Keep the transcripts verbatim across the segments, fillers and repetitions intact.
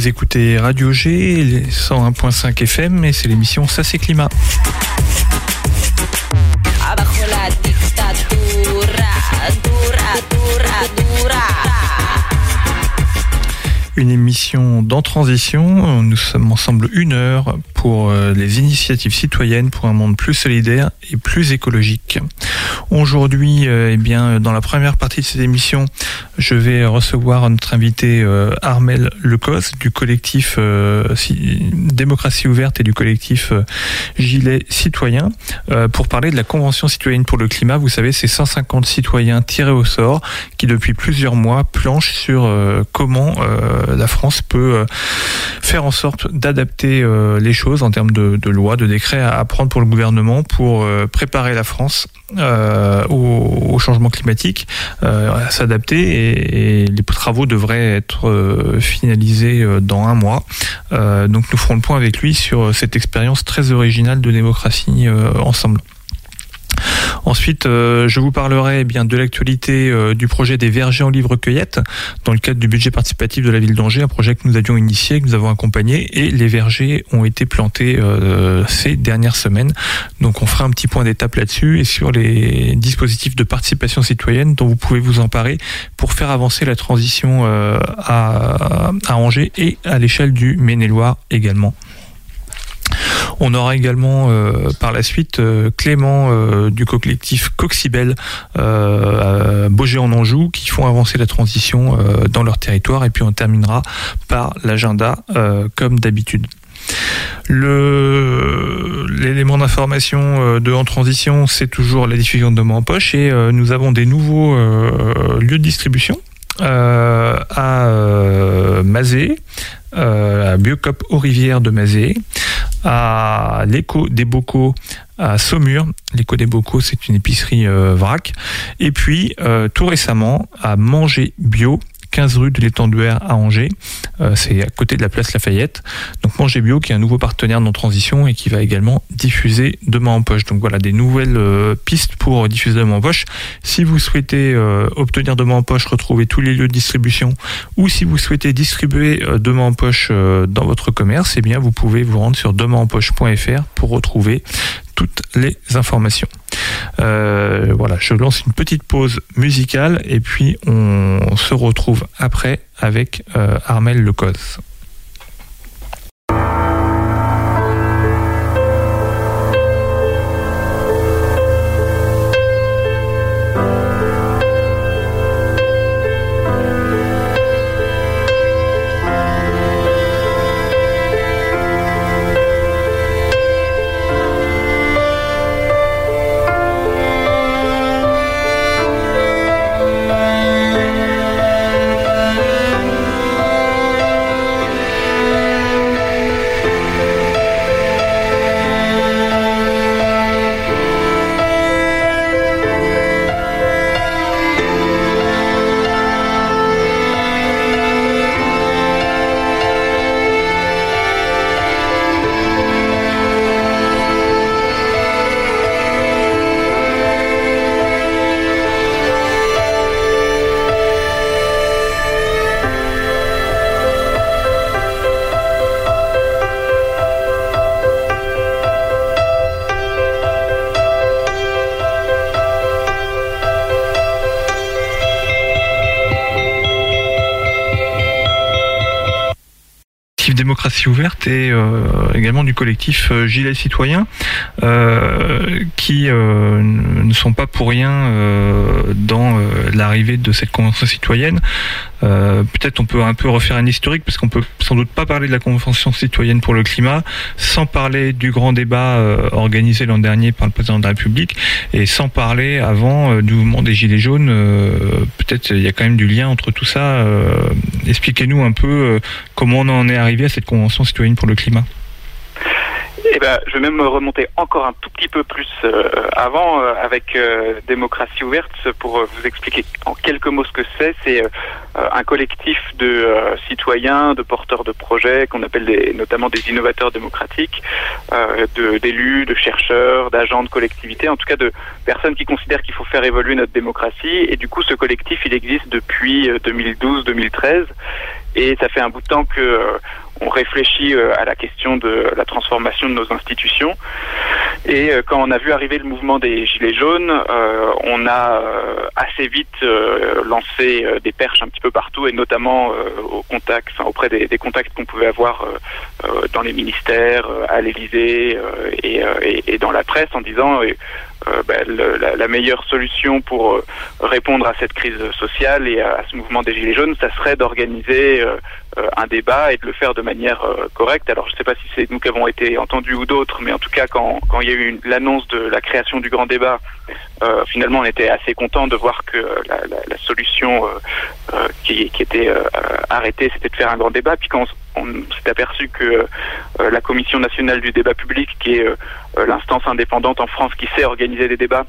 Vous écoutez Radio G, cent un virgule cinq F M, et c'est l'émission Ça c'est Climat. Une émission dans transition. Nous sommes ensemble une heure pour les initiatives citoyennes pour un monde plus solidaire et plus écologique. Aujourd'hui, eh bien, dans la première partie de cette émission, je vais recevoir notre invité euh, Armelle Lecos du collectif euh, si, Démocratie Ouverte et du collectif euh, Gilet Citoyen euh, pour parler de la Convention citoyenne pour le climat. Vous savez, c'est cent cinquante citoyens tirés au sort qui depuis plusieurs mois planchent sur euh, comment euh, la France peut euh, faire en sorte d'adapter euh, les choses en termes de, de lois, de décrets à, à prendre pour le gouvernement pour euh, préparer la France euh, au, au changement climatique, euh, à s'adapter et, et les travaux devraient être euh, finalisés euh, dans un mois. Euh, donc nous ferons le point avec lui sur cette expérience très originale de démocratie euh, ensemble. Ensuite, euh, je vous parlerai eh bien de l'actualité euh, du projet des vergers en livre-cueillette dans le cadre du budget participatif de la ville d'Angers, un projet que nous avions initié, que nous avons accompagné, et les vergers ont été plantés euh, ces dernières semaines. Donc on fera un petit point d'étape là-dessus et sur les dispositifs de participation citoyenne dont vous pouvez vous emparer pour faire avancer la transition euh, à, à Angers et à l'échelle du Maine-et-Loire également. On aura également euh, par la suite euh, Clément euh, du collectif Coxibel euh, à Baugé en Anjou qui font avancer la transition euh, dans leur territoire, et puis on terminera par l'agenda euh, comme d'habitude. Le, l'élément d'information de En Transition, c'est toujours la diffusion de Demain en Poche, et euh, nous avons des nouveaux euh, lieux de distribution euh, à euh, Mazé, euh, à Biocop aux Rivières de Mazé, à l'Écho des Bocaux à Saumur. L'Écho des Bocaux, c'est une épicerie euh, vrac. Et puis, euh, tout récemment, à Manger Bio, quinze rue de l'Étenduère à Angers. Euh, c'est à côté de la place Lafayette. Donc Manger Bio, qui est un nouveau partenaire de Non Transition et qui va également diffuser Demain en Poche. Donc voilà, des nouvelles euh, pistes pour diffuser Demain en Poche. Si vous souhaitez euh, obtenir Demain en Poche, retrouver tous les lieux de distribution, ou si vous souhaitez distribuer euh, Demain en Poche euh, dans votre commerce, eh bien vous pouvez vous rendre sur demain en poche point f r pour retrouver toutes les informations. Euh, voilà, je lance une petite pause musicale et puis on se retrouve après avec euh, Armelle Lecos. Démocratie Ouverte et euh, également du collectif euh, Gilet Citoyen euh, qui euh, ne sont pas pour rien euh, dans euh, l'arrivée de cette convention citoyenne. Euh, peut-être on peut un peu refaire un historique parce qu'on peut sans doute pas parler de la convention citoyenne pour le climat sans parler du grand débat euh, organisé l'an dernier par le président de la République et sans parler avant euh, du mouvement des Gilets jaunes. Euh, peut-être il y a quand même du lien entre tout ça. Euh, expliquez-nous un peu euh, comment on en est arrivé à cette convention citoyenne pour le climat. Eh ben, je vais même remonter encore un tout petit peu plus euh, avant euh, avec euh, Démocratie Ouverte pour euh, vous expliquer en quelques mots ce que c'est. C'est euh, un collectif de euh, citoyens, de porteurs de projets qu'on appelle des, notamment des innovateurs démocratiques, euh, de, d'élus, de chercheurs, d'agents de collectivités, en tout cas de personnes qui considèrent qu'il faut faire évoluer notre démocratie. Et du coup, ce collectif, il existe depuis euh, deux mille douze deux mille treize et ça fait un bout de temps que euh, on réfléchit euh, à la question de la transformation de nos institutions. Et euh, quand on a vu arriver le mouvement des Gilets jaunes, euh, on a euh, assez vite euh, lancé euh, des perches un petit peu partout, et notamment euh, au contact, enfin, auprès des, des contacts qu'on pouvait avoir euh, euh, dans les ministères, euh, à l'Élysée euh, et, euh, et, et dans la presse, en disant euh, euh, ben, le, la, la meilleure solution pour euh, répondre à cette crise sociale et à, à ce mouvement des Gilets jaunes, ça serait d'organiser euh, euh, un débat et de le faire de manière euh, correcte. Alors je ne sais pas si c'est nous qui avons été entendus ou d'autres, mais en tout cas quand, quand il y a eu une, l'annonce de la création du grand débat, euh, finalement on était assez content de voir que la, la, la solution euh, euh, qui, qui était euh, arrêtée, c'était de faire un grand débat. Puis quand on, on s'est aperçu que euh, la Commission nationale du débat public, qui est euh, l'instance indépendante en France qui sait organiser des débats,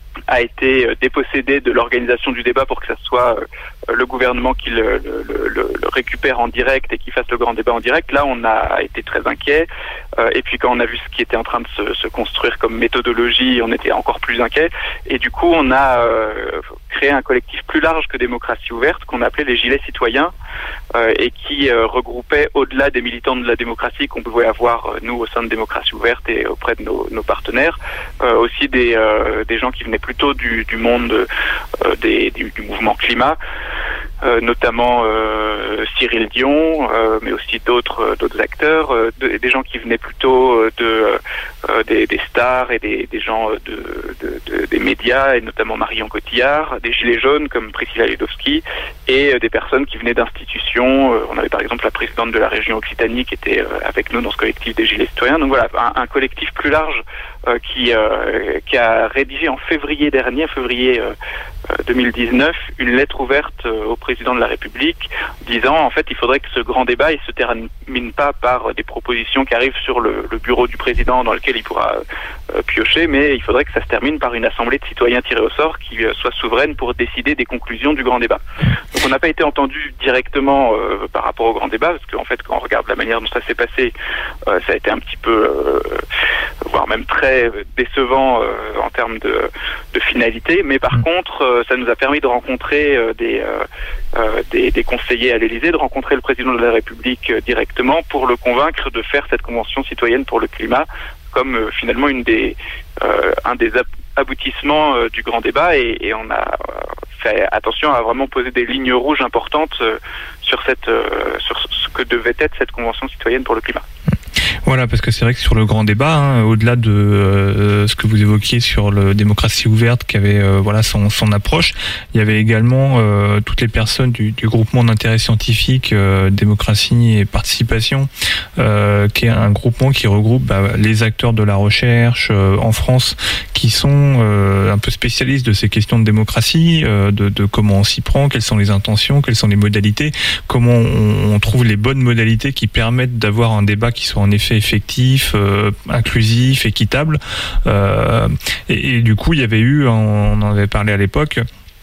a été euh, dépossédé de l'organisation du débat pour que ça soit euh, le gouvernement qui le, le, le, le récupère en direct et qui fasse le grand débat en direct. Là, on a été très inquiet. Euh, et puis quand on a vu ce qui était en train de se, se construire comme méthodologie, on était encore plus inquiet. Et du coup, on a euh, créé un collectif plus large que Démocratie Ouverte, qu'on appelait les Gilets Citoyens, euh, et qui euh, regroupait, au-delà des militants de la démocratie qu'on pouvait avoir, euh, nous, au sein de Démocratie Ouverte et auprès de nos, nos partenaires, euh, aussi des, euh, des gens qui venaient plutôt du, du monde euh, des, du, du mouvement climat, euh, notamment euh, Cyril Dion, euh, mais aussi d'autres euh, d'autres acteurs, euh, de, des gens qui venaient plutôt de euh, des, des stars et des, des gens de, de, de des médias, et notamment Marion Cotillard, des Gilets jaunes comme Priscilla Ledowski, et euh, des personnes qui venaient d'institutions. Euh, on avait par exemple la présidente de la région Occitanie qui était euh, avec nous dans ce collectif des Gilets citoyens. Donc voilà, un, un collectif plus large euh, qui euh, qui a rédigé en février dernier, février euh, deux mille dix-neuf, une lettre ouverte euh, au président de la République disant en fait il faudrait que ce grand débat il se termine pas par des propositions qui arrivent sur le, le bureau du président dans lequel il pourra euh, piocher, mais il faudrait que ça se termine par une assemblée de citoyens tirés au sort qui euh, soit souveraine pour décider des conclusions du grand débat. Donc on n'a pas été entendu directement euh, par rapport au grand débat, parce qu'en fait quand on regarde la manière dont ça s'est passé, euh, ça a été un petit peu euh, voire même très décevant euh, en termes de, de finalité, mais par mmh. contre euh, ça nous a permis de rencontrer euh, des, euh, euh, des des conseillers à l'Élysée, de rencontrer le président de la République euh, directement pour le convaincre de faire cette convention citoyenne pour le climat comme euh, finalement une des euh, un des ab- aboutissements euh, du grand débat, et, et on a euh, fait attention à vraiment poser des lignes rouges importantes euh, sur cette euh, sur ce que devait être cette convention citoyenne pour le climat. Voilà, parce que c'est vrai que sur le grand débat, hein, au-delà de euh, ce que vous évoquiez sur le Démocratie Ouverte qui avait euh, voilà son, son approche, il y avait également euh, toutes les personnes du, du groupement d'intérêt scientifique euh, Démocratie et Participation, euh, qui est un groupement qui regroupe bah, les acteurs de la recherche euh, en France qui sont euh, un peu spécialistes de ces questions de démocratie, euh, de, de comment on s'y prend, quelles sont les intentions, quelles sont les modalités, comment on, on trouve les bonnes modalités qui permettent d'avoir un débat qui soit en effet effectif, euh, inclusif, équitable. Euh, et, et du coup, il y avait eu, on en avait parlé à l'époque,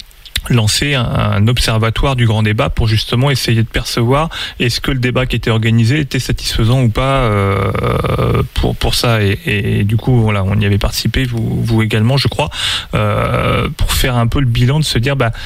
lancer un, un observatoire du grand débat pour justement essayer de percevoir est-ce que le débat qui était organisé était satisfaisant ou pas euh, pour pour ça, et, et, et du coup voilà, on y avait participé, vous vous également je crois, euh, pour faire un peu le bilan, de se dire bah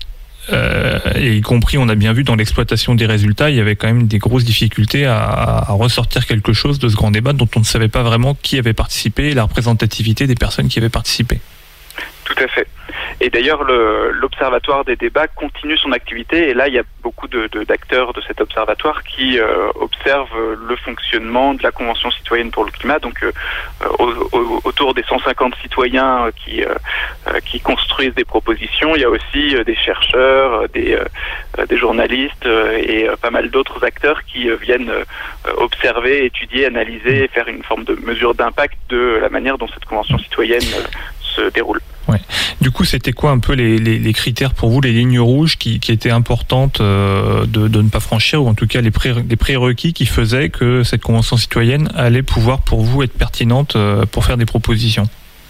Euh, et y compris, on a bien vu dans l'exploitation des résultats, il y avait quand même des grosses difficultés à, à ressortir quelque chose de ce grand débat dont on ne savait pas vraiment qui avait participé et la représentativité des personnes qui avaient participé. Tout à fait. Et d'ailleurs, le, l'Observatoire des débats continue son activité. Et là, il y a beaucoup de, de, d'acteurs de cet observatoire qui euh, observent le fonctionnement de la Convention citoyenne pour le climat. Donc, euh, au, au, autour des cent cinquante citoyens qui, euh, qui construisent des propositions, il y a aussi euh, des chercheurs, des, euh, des journalistes euh, et euh, pas mal d'autres acteurs qui euh, viennent euh, observer, étudier, analyser et faire une forme de mesure d'impact de la manière dont cette Convention citoyenne euh, se déroule. Ouais. Du coup, c'était quoi un peu les, les, les critères pour vous, les lignes rouges qui, qui étaient importantes euh, de, de ne pas franchir, ou en tout cas les, pré, les prérequis qui faisaient que cette convention citoyenne allait pouvoir pour vous être pertinente euh, pour faire des propositions?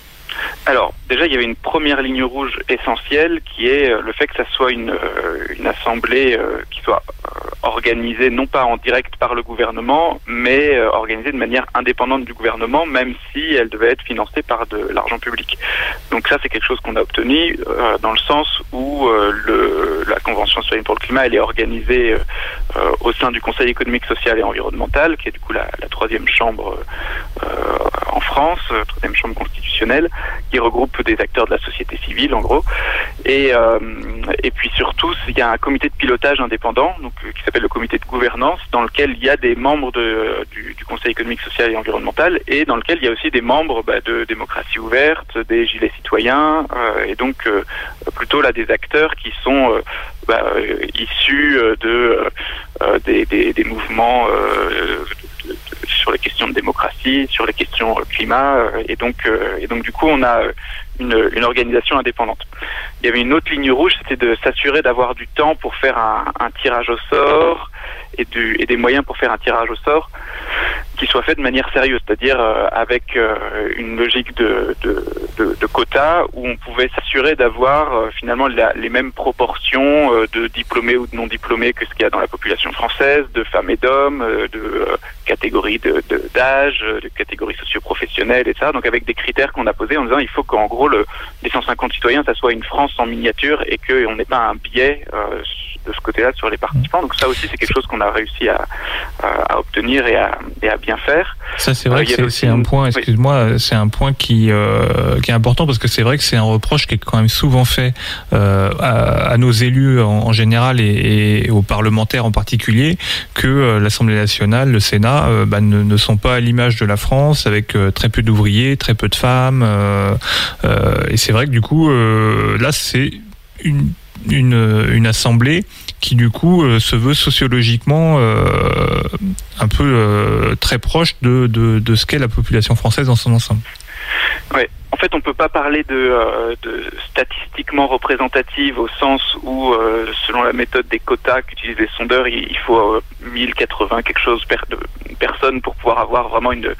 Alors, déjà, il y avait une première ligne rouge essentielle qui est le fait que ça soit une, une assemblée qui soit organisée non pas en direct par le gouvernement, mais organisée de manière indépendante du gouvernement, même si elle devait être financée par de l'argent public. Donc ça, c'est quelque chose qu'on a obtenu euh, dans le sens où euh, le, la Convention citoyenne pour le climat, elle est organisée euh, au sein du Conseil économique, social et environnemental, qui est du coup la, la troisième chambre euh, en France, troisième chambre constitutionnelle, qui regroupe des acteurs de la société civile, en gros. Et, euh, et puis surtout, il y a un comité de pilotage indépendant, donc, qui s'appelle le comité de gouvernance, dans lequel il y a des membres de, du, du Conseil économique, social et environnemental, et dans lequel il y a aussi des membres bah, de Démocratie ouverte, des Gilets citoyens, euh, et donc euh, plutôt là des acteurs qui sont euh, bah, euh, issus de, euh, des, des, des mouvements euh, de, de, sur les questions de démocratie, sur les questions euh, climat, euh, et donc euh, et donc du coup on a une, une organisation indépendante. Il y avait une autre ligne rouge, c'était de s'assurer d'avoir du temps pour faire un, un tirage au sort et, du, et des moyens pour faire un tirage au sort qui soit fait de manière sérieuse, c'est-à-dire euh, avec euh, une logique de, de, de, de quotas où on pouvait s'assurer d'avoir euh, finalement la, les mêmes proportions euh, de diplômés ou de non diplômés que ce qu'il y a dans la population française, de femmes et d'hommes, euh, de euh, catégories de, de, d'âge, de catégories socio-professionnelles, et cetera. Donc avec des critères qu'on a posés en disant il faut qu'en gros le, les cent cinquante citoyens, ça soit une France en miniature et qu'on n'ait pas un biais euh, de ce côté-là sur les participants. Donc ça aussi c'est quelque chose qu'on a réussi à, à, à obtenir et à, et à bien faire. Ça c'est vrai euh, que c'est, c'est un point, excuse-moi, oui. c'est un point qui, euh, qui est important parce que c'est vrai que c'est un reproche qui est quand même souvent fait euh, à, à nos élus en, en général et, et aux parlementaires en particulier que euh, l'Assemblée nationale, le Sénat, euh, bah, ne, ne sont pas à l'image de la France avec euh, très peu d'ouvriers, très peu de femmes. Euh, euh, et c'est vrai que du coup, euh, là c'est une Une, une assemblée qui du coup euh, se veut sociologiquement euh, un peu euh, très proche de, de, de ce qu'est la population française dans son ensemble. Oui, en fait on ne peut pas parler de, euh, de statistiquement représentative au sens où euh, selon la méthode des quotas qu'utilisent les sondeurs, il, il faut euh, mille quatre-vingts quelque chose per, de personnes pour pouvoir avoir vraiment une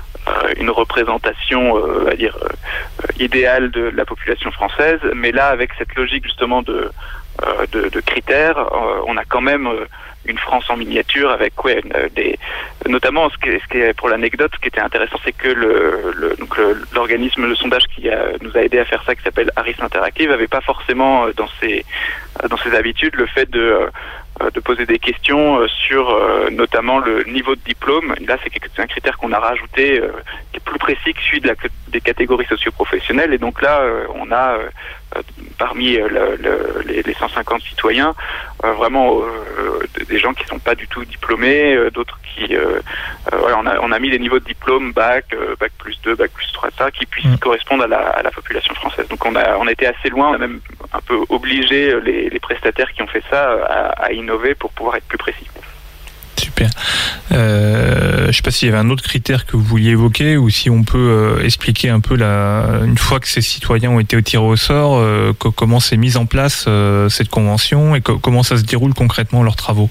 une représentation, euh, on va dire, euh, idéale de la population française. Mais là, avec cette logique justement de, euh, de, de critères, euh, on a quand même euh, une France en miniature avec, ouais, des, notamment, ce qui, est, ce qui est, pour l'anecdote, ce qui était intéressant, c'est que le, le, donc le, l'organisme, le sondage qui a, nous a aidé à faire ça, qui s'appelle Harris Interactive, avait pas forcément dans ses, dans ses habitudes le fait de de poser des questions sur euh, notamment le niveau de diplôme. Là, c'est, c'est un critère qu'on a rajouté euh, qui est plus précis que celui de la, des catégories socio-professionnelles. Et donc là, euh, on a euh, parmi euh, le, le, les, les cent cinquante citoyens euh, vraiment euh, des gens qui sont pas du tout diplômés, euh, d'autres qui... Euh, euh, voilà, on a, on a mis les niveaux de diplôme, bac, euh, bac plus deux, bac plus trois, ça, qui puissent mmh. correspondre à la, à la population française. Donc on a, on a été assez loin, on a même un peu obligé les, les prestataires qui ont fait ça à, à innover pour pouvoir être plus précis. Super. Euh, je ne sais pas s'il y avait un autre critère que vous vouliez évoquer ou si on peut euh, expliquer un peu, la, une fois que ces citoyens ont été tirés au sort, euh, que, comment s'est mise en place euh, cette convention et que, comment ça se déroule concrètement leurs travaux.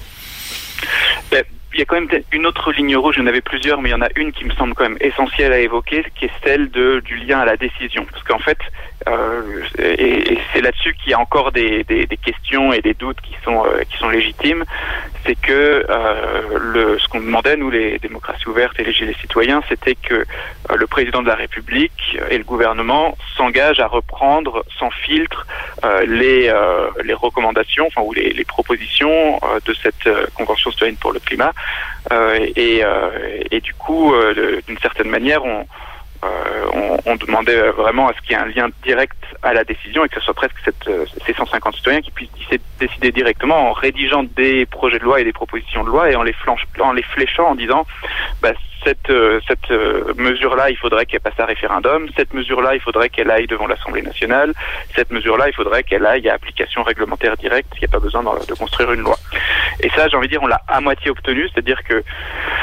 Ben, il y a quand même une autre ligne rouge, il y en avait plusieurs, mais il y en a une qui me semble quand même essentielle à évoquer, qui est celle de, du lien à la décision. Parce qu'en fait, euh, et, et c'est là-dessus qu'il y a encore des, des, des questions et des doutes qui sont, euh, qui sont légitimes, c'est que euh, le, ce qu'on demandait, nous, les démocraties ouvertes et les gilets citoyens, c'était que euh, le président de la République et le gouvernement s'engagent à reprendre sans filtre euh, les, euh, les recommandations, enfin, ou les, les propositions euh, de cette euh, Convention citoyenne pour le climat. Euh, et, euh, et du coup, euh, d'une certaine manière, on, euh, on, on demandait vraiment à ce qu'il y ait un lien direct à la décision et que ce soit presque cette, ces cent cinquante citoyens qui puissent décider directement en rédigeant des projets de loi et des propositions de loi et en les, flanche, en les fléchant en disant bah, cette, cette mesure-là, il faudrait qu'elle passe à référendum, cette mesure-là, il faudrait qu'elle aille devant l'Assemblée nationale, cette mesure-là, il faudrait qu'elle aille à application réglementaire directe, il n'y a pas besoin de construire une loi. Et ça, j'ai envie de dire, on l'a à moitié obtenu, c'est-à-dire que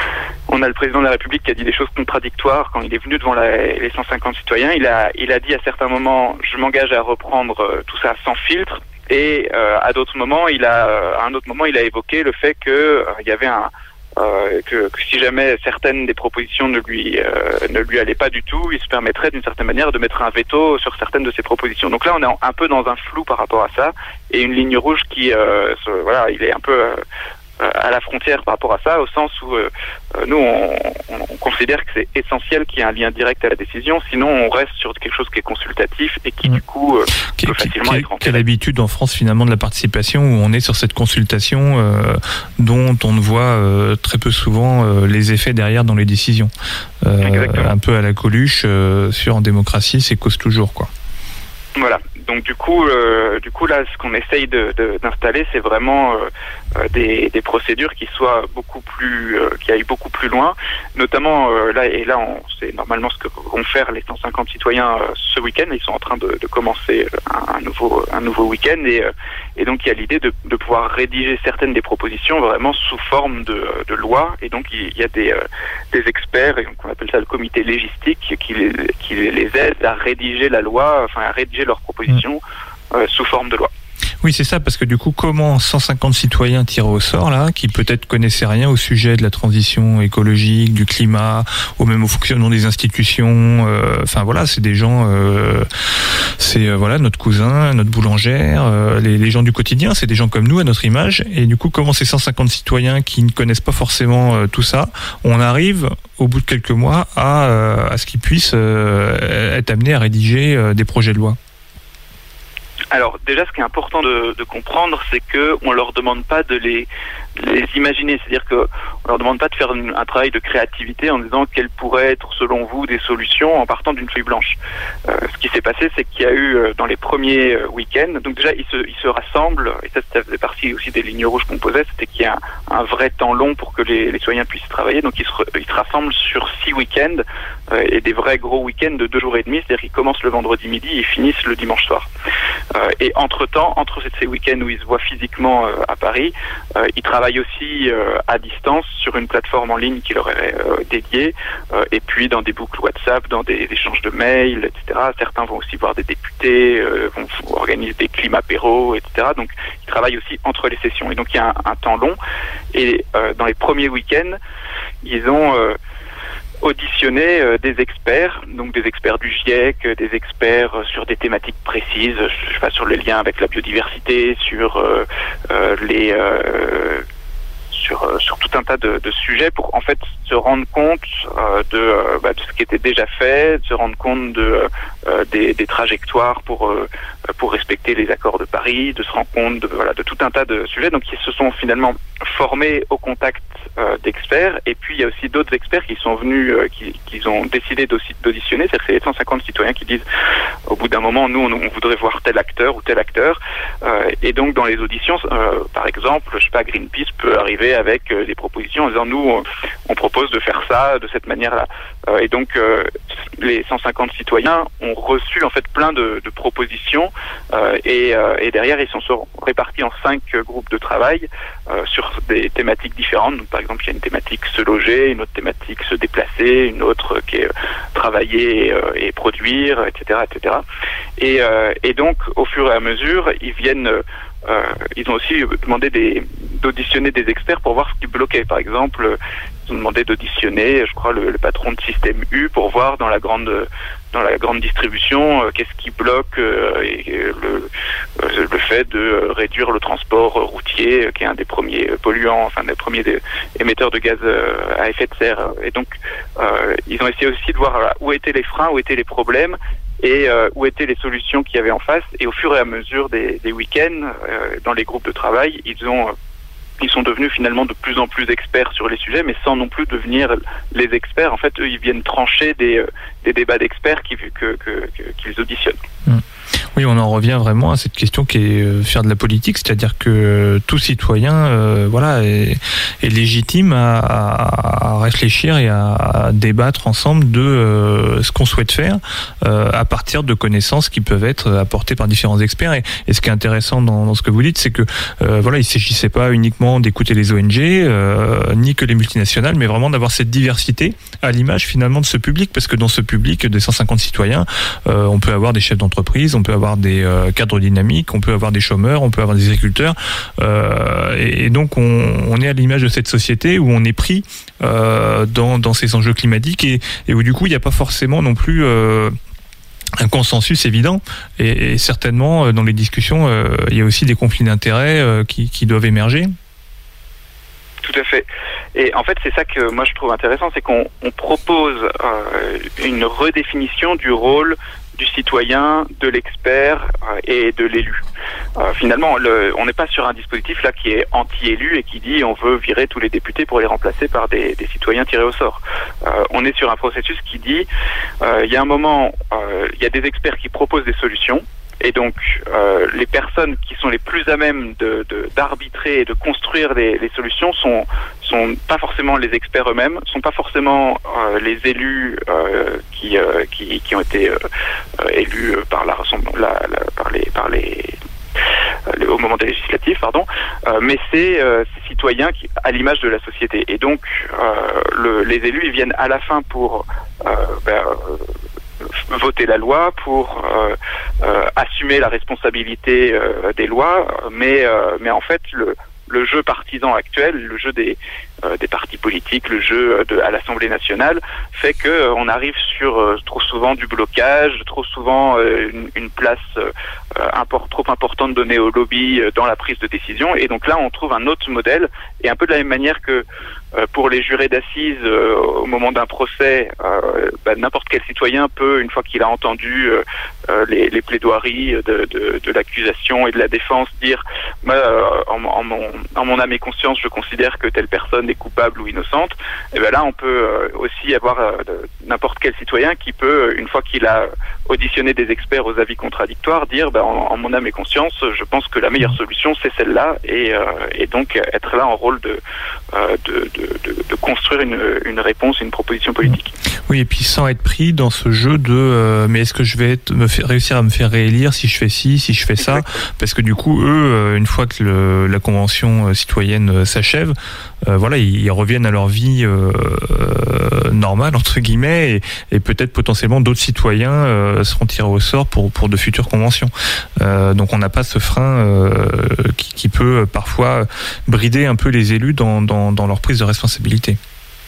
On a le président de la République qui a dit des choses contradictoires quand il est venu devant la, les cent cinquante citoyens. Il a, il a dit à certains moments, je m'engage à reprendre euh, tout ça sans filtre. Et euh, à d'autres moments, il a, euh, à un autre moment, il a évoqué le fait que euh, il y avait un, euh, que, que si jamais certaines des propositions ne lui, euh, ne lui allaient pas du tout, il se permettrait d'une certaine manière de mettre un veto sur certaines de ses propositions. Donc là, on est un peu dans un flou par rapport à ça et une ligne rouge qui, euh, se, voilà, il est un peu euh, à la frontière par rapport à ça, au sens où euh, nous, on, on, on considère que c'est essentiel qu'il y ait un lien direct à la décision, sinon on reste sur quelque chose qui est consultatif et qui, mmh. du coup, euh, qui, peut qui, facilement qui, être enterré. Quelle l'habitude en France, finalement, de la participation, où on est sur cette consultation euh, dont on ne voit euh, très peu souvent euh, les effets derrière dans les décisions. Euh, un peu à la Coluche, euh, sur en démocratie, c'est cause toujours, quoi. Voilà. Donc du coup, euh, du coup là, ce qu'on essaye de, de, d'installer, c'est vraiment euh, des, des procédures qui soient beaucoup plus, euh, qui aillent beaucoup plus loin. Notamment euh, là et là, on, c'est normalement ce que vont faire les cent cinquante citoyens euh, ce week-end. Ils sont en train de, de commencer un, un nouveau, un nouveau week-end et, euh, et donc il y a l'idée de, de pouvoir rédiger certaines des propositions vraiment sous forme de, de loi. Et donc il y a des, euh, des experts, et donc on appelle ça le comité légistique, qui les, qui les aide à rédiger la loi, enfin à rédiger leurs propositions. Euh, sous forme de loi. Oui, c'est ça, parce que du coup, comment cent cinquante citoyens tirés au sort, là, qui peut-être connaissaient rien au sujet de la transition écologique, du climat, ou même au fonctionnement des institutions, euh, enfin voilà, c'est des gens, euh, c'est euh, voilà notre cousin, notre boulangère, euh, les, les gens du quotidien, c'est des gens comme nous à notre image, et du coup, comment ces cent cinquante citoyens qui ne connaissent pas forcément euh, tout ça, on arrive au bout de quelques mois à, euh, à ce qu'ils puissent euh, être amenés à rédiger euh, des projets de loi? Alors déjà, ce qui est important de, de comprendre, c'est que on leur demande pas de les, les imaginer, c'est-à-dire que on leur demande pas de faire une, un travail de créativité en disant quelles pourraient être selon vous des solutions en partant d'une feuille blanche. Euh, ce qui s'est passé, c'est qu'il y a eu euh, dans les premiers euh, week-ends, donc déjà ils se, ils se rassemblent, et ça, ça faisait partie aussi des lignes rouges qu'on posait, c'était qu'il y a un, un vrai temps long pour que les, les citoyens puissent travailler, donc ils se, ils se rassemblent sur six week-ends euh, et des vrais gros week-ends de deux jours et demi, c'est-à-dire qu'ils commencent le vendredi midi et finissent le dimanche soir. Euh, et entre-temps, entre ces week-ends où ils se voient physiquement euh, à Paris, euh, ils travaillent aussi euh, à distance sur une plateforme en ligne qui leur est euh, dédiée, euh, et puis dans des boucles WhatsApp, dans des échanges de mails, et cetera. Certains vont aussi voir des députés, euh, vont, vont organiser des climat-apéros, et cetera. Donc ils travaillent aussi entre les sessions. Et donc il y a un, un temps long. Et euh, dans les premiers week-ends, ils ont... Euh, auditionner euh, des experts, donc des experts du GIEC, des experts euh, sur des thématiques précises, je sais pas, sur le lien avec la biodiversité, sur euh, euh, les euh, sur euh, sur tout un tas de, de sujets pour en fait se rendre compte euh, de, euh, bah, de ce qui était déjà fait, de se rendre compte de euh, des, des trajectoires pour euh, pour respecter les accords de Paris, de se rendre compte de voilà de tout un tas de sujets. Donc ils se sont finalement formés au contact euh, d'experts, et puis il y a aussi d'autres experts qui sont venus, euh, qui, qui ont décidé d'auditionner, c'est-à-dire que c'est les cent cinquante citoyens qui disent au bout d'un moment, nous on, on voudrait voir tel acteur ou tel acteur, euh, et donc dans les auditions, euh, par exemple, je sais pas, Greenpeace peut arriver avec euh, des propositions en disant nous on, on propose de faire ça de cette manière-là, euh, et donc euh, les cent cinquante citoyens ont reçu en fait plein de, de propositions, euh, et, euh, et derrière ils sont répartis en cinq euh, groupes de travail euh, sur des thématiques différentes. Donc, par exemple, il y a une thématique se loger, une autre thématique se déplacer, une autre qui est euh, travailler et, euh, et produire, et cetera, et cetera. Et, euh, et donc, au fur et à mesure, ils viennent, euh, ils ont aussi demandé des, d'auditionner des experts pour voir ce qui bloquait. Par exemple, ils ont demandé d'auditionner, je crois, le, le patron de Système U pour voir dans la grande dans la grande distribution euh, qu'est-ce qui bloque euh, et, euh, le, euh, le fait de euh, réduire le transport routier, euh, qui est un des premiers polluants, enfin des premiers des émetteurs de gaz euh, à effet de serre. Et donc, euh, ils ont essayé aussi de voir voilà, où étaient les freins, où étaient les problèmes, et euh, où étaient les solutions qu'il y avait en face. Et au fur et à mesure des, des week-ends, euh, dans les groupes de travail, ils ont ils sont devenus finalement de plus en plus experts sur les sujets, mais sans non plus devenir les experts. En fait, eux, ils viennent trancher des, des débats d'experts qu'ils que, que, que, qu'ils auditionnent. Mmh. Oui, on en revient vraiment à cette question qui est euh, faire de la politique, c'est-à-dire que euh, tout citoyen euh, voilà, est, est légitime à, à, à réfléchir et à, à débattre ensemble de euh, ce qu'on souhaite faire euh, à partir de connaissances qui peuvent être apportées par différents experts. Et, et ce qui est intéressant dans, dans ce que vous dites, c'est que euh, voilà, il ne s'agissait pas uniquement d'écouter les O N G, euh, ni que les multinationales, mais vraiment d'avoir cette diversité à l'image finalement de ce public, parce que dans ce public des cent cinquante citoyens, euh, on peut avoir des chefs d'entreprise, on peut avoir des euh, cadres dynamiques, on peut avoir des chômeurs, on peut avoir des agriculteurs, euh, et, et donc on, on est à l'image de cette société où on est pris euh, dans, dans ces enjeux climatiques et, et où du coup il n'y a pas forcément non plus euh, un consensus évident, et, et certainement dans les discussions euh, il y a aussi des conflits d'intérêts euh, qui, qui doivent émerger. Tout à fait. Et en fait, c'est ça que moi je trouve intéressant, c'est qu'on on propose euh, une redéfinition du rôle du citoyen, de l'expert euh, et de l'élu. Euh, finalement, le, on n'est pas sur un dispositif là qui est anti-élu et qui dit on veut virer tous les députés pour les remplacer par des, des citoyens tirés au sort. Euh, on est sur un processus qui dit euh, il y a un moment, euh, il y a des experts qui proposent des solutions. Et donc, euh, les personnes qui sont les plus à même de, de, d'arbitrer et de construire les, les solutions sont, sont pas forcément les experts eux-mêmes, sont pas forcément euh, les élus euh, qui, euh, qui, qui ont été euh, élus par la, la, la par les, par les euh, au moment des législatives, pardon, euh, mais c'est euh, ces citoyens qui, à l'image de la société. Et donc, euh, le, les élus, ils viennent à la fin pour euh, ben, euh, voter la loi, pour euh, euh, assumer la responsabilité euh, des lois, mais euh, mais en fait le le jeu partisan actuel, le jeu des euh, des partis politiques, le jeu de, à l'Assemblée nationale fait que euh, on arrive sur euh, trop souvent du blocage, trop souvent euh, une, une place euh, import, trop importante donnée au lobby euh, dans la prise de décision. Et donc là, on trouve un autre modèle, et un peu de la même manière que euh, pour les jurés d'assises euh, au moment d'un procès, euh, bah, n'importe quel citoyen peut, une fois qu'il a entendu euh, euh, les, les plaidoiries de, de, de l'accusation et de la défense, dire bah, euh, en, en, mon, en mon âme et conscience, je considère que telle personne est coupable ou innocente. Et ben là, on peut euh, aussi avoir euh, n'importe quel citoyen qui peut, une fois qu'il a auditionné des experts aux avis contradictoires, dire ben, en, en mon âme et conscience, je pense que la meilleure solution c'est celle-là, et, euh, et donc être là en rôle de, euh, de, de, de, de construire une, une réponse, une proposition politique. Oui, et puis sans être pris dans ce jeu de euh, mais est-ce que je vais être, me faire, réussir à me faire réélire si je fais ci, si je fais ça, parce que du coup eux, une fois que le, la convention citoyenne s'achève, euh, voilà, ils, ils reviennent à leur vie euh, normale entre guillemets, et, et peut-être potentiellement d'autres citoyens euh, seront tirés au sort pour pour de futures conventions. Euh, donc on n'a pas ce frein euh, qui, qui peut parfois brider un peu les élus dans dans, dans leur prise de responsabilité.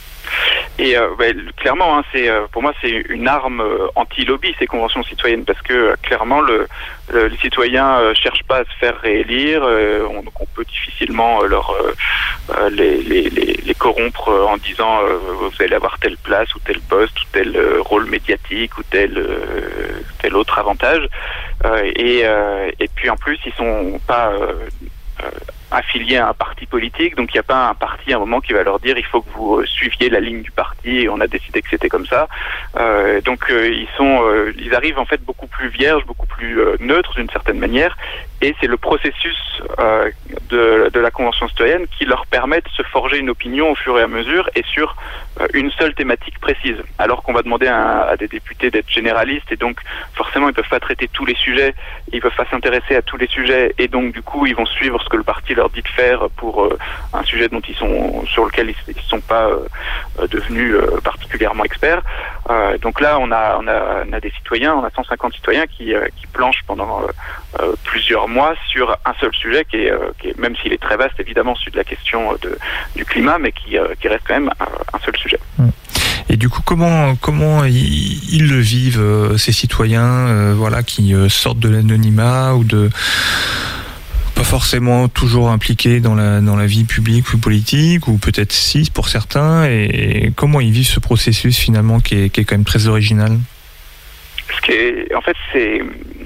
Et euh, bah, clairement, hein, c'est euh, pour moi c'est une arme euh, anti-lobby, ces conventions citoyennes, parce que euh, clairement le, le, les citoyens euh, cherchent pas à se faire réélire, euh, on, donc on peut difficilement euh, leur euh, les, les, les, les corrompre euh, en disant euh, vous allez avoir telle place ou tel poste ou tel euh, rôle médiatique ou tel euh, tel autre avantage, euh, et euh, et puis en plus ils sont pas euh, euh, affiliés à un parti politique, donc il n'y a pas un parti à un moment qui va leur dire il faut que vous suiviez la ligne du parti et on a décidé que c'était comme ça. Euh, donc euh, ils sont, euh, ils arrivent en fait beaucoup plus vierges, beaucoup plus euh, neutres d'une certaine manière, et c'est le processus euh, de, de la Convention citoyenne qui leur permet de se forger une opinion au fur et à mesure et sur euh, une seule thématique précise. Alors qu'on va demander à, à des députés d'être généralistes, et donc forcément ils peuvent pas traiter tous les sujets, ils peuvent pas s'intéresser à tous les sujets, et donc du coup ils vont suivre ce que le parti leur dit de faire pour euh, un sujet dont ils sont sur lequel ils ne sont pas euh, devenus euh, particulièrement experts. Euh, donc là on a, on a on a des citoyens, on a cent cinquante citoyens qui euh, qui planchent pendant euh, euh, plusieurs mois sur un seul sujet qui est, euh, qui est, même s'il est très vaste évidemment, celui de la question de du climat, mais qui euh, qui reste quand même un, un seul sujet. Et du coup, comment comment ils, ils le vivent euh, ces citoyens, euh, voilà, qui euh, sortent de l'anonymat ou de pas forcément toujours impliqués dans la dans la vie publique ou politique, ou peut-être si pour certains, et, et comment ils vivent ce processus finalement qui est qui est quand même très original. Ce qui est, en fait, c'est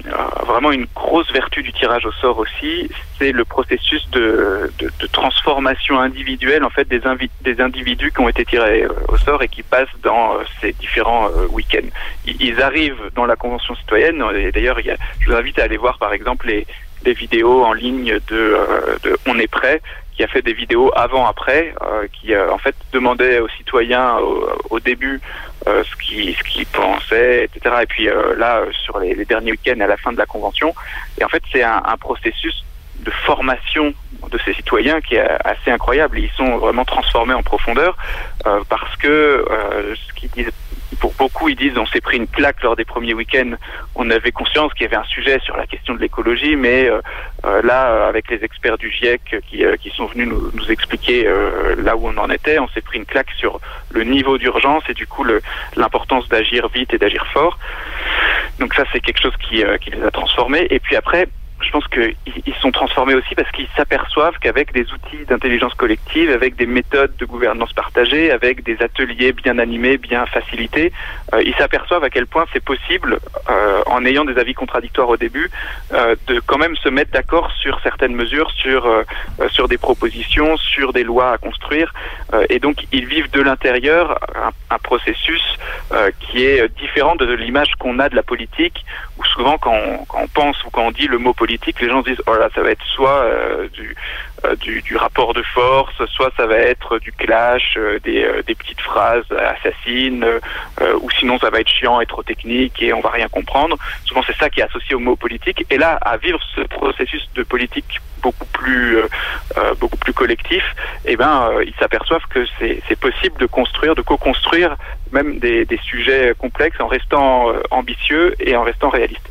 vraiment une grosse vertu du tirage au sort aussi, c'est le processus de, de, de transformation individuelle en fait des, invi- des individus qui ont été tirés au sort et qui passent dans ces différents euh, week-ends. Ils arrivent dans la Convention citoyenne, et d'ailleurs il y a, je vous invite à aller voir par exemple les, les vidéos en ligne de, euh, de On est prêt, qui a fait des vidéos avant-après, euh, qui euh, en fait demandait aux citoyens au, au début euh, ce qu'ils ce qu'ils pensaient, et cetera. Et puis euh, là, sur les, les derniers week-ends à la fin de la Convention. Et en fait, c'est un, un processus de formation de ces citoyens qui est assez incroyable. Ils sont vraiment transformés en profondeur euh, parce que euh, ce qu'ils disent, pour beaucoup, ils disent on s'est pris une claque lors des premiers week-ends. On avait conscience qu'il y avait un sujet sur la question de l'écologie, mais euh, euh, là, avec les experts du GIEC qui, euh, qui sont venus nous, nous expliquer euh, là où on en était, on s'est pris une claque sur le niveau d'urgence et du coup le, l'importance d'agir vite et d'agir fort. Donc ça, c'est quelque chose qui, euh, qui les a transformés. Et puis après, je pense qu'ils sont transformés aussi parce qu'ils s'aperçoivent qu'avec des outils d'intelligence collective, avec des méthodes de gouvernance partagée, avec des ateliers bien animés, bien facilités, euh, ils s'aperçoivent à quel point c'est possible, euh, en ayant des avis contradictoires au début, euh, de quand même se mettre d'accord sur certaines mesures, sur, euh, sur des propositions, sur des lois à construire. Euh, et donc, ils vivent de l'intérieur un, un processus euh, qui est différent de l'image qu'on a de la politique, où souvent quand on, quand on pense ou quand on dit le mot politique, les gens se disent oh là ça va être soit euh, du, euh, du du rapport de force, soit ça va être du clash, euh, des euh, des petites phrases assassines, euh, ou sinon ça va être chiant et trop technique et on va rien comprendre. Souvent c'est ça qui est associé au mot politique. Et là, à vivre ce processus de politique beaucoup plus euh, euh, beaucoup plus collectif, eh ben euh, ils s'aperçoivent que c'est c'est possible de construire, de co-construire même des des sujets complexes en restant euh, ambitieux et en restant réaliste.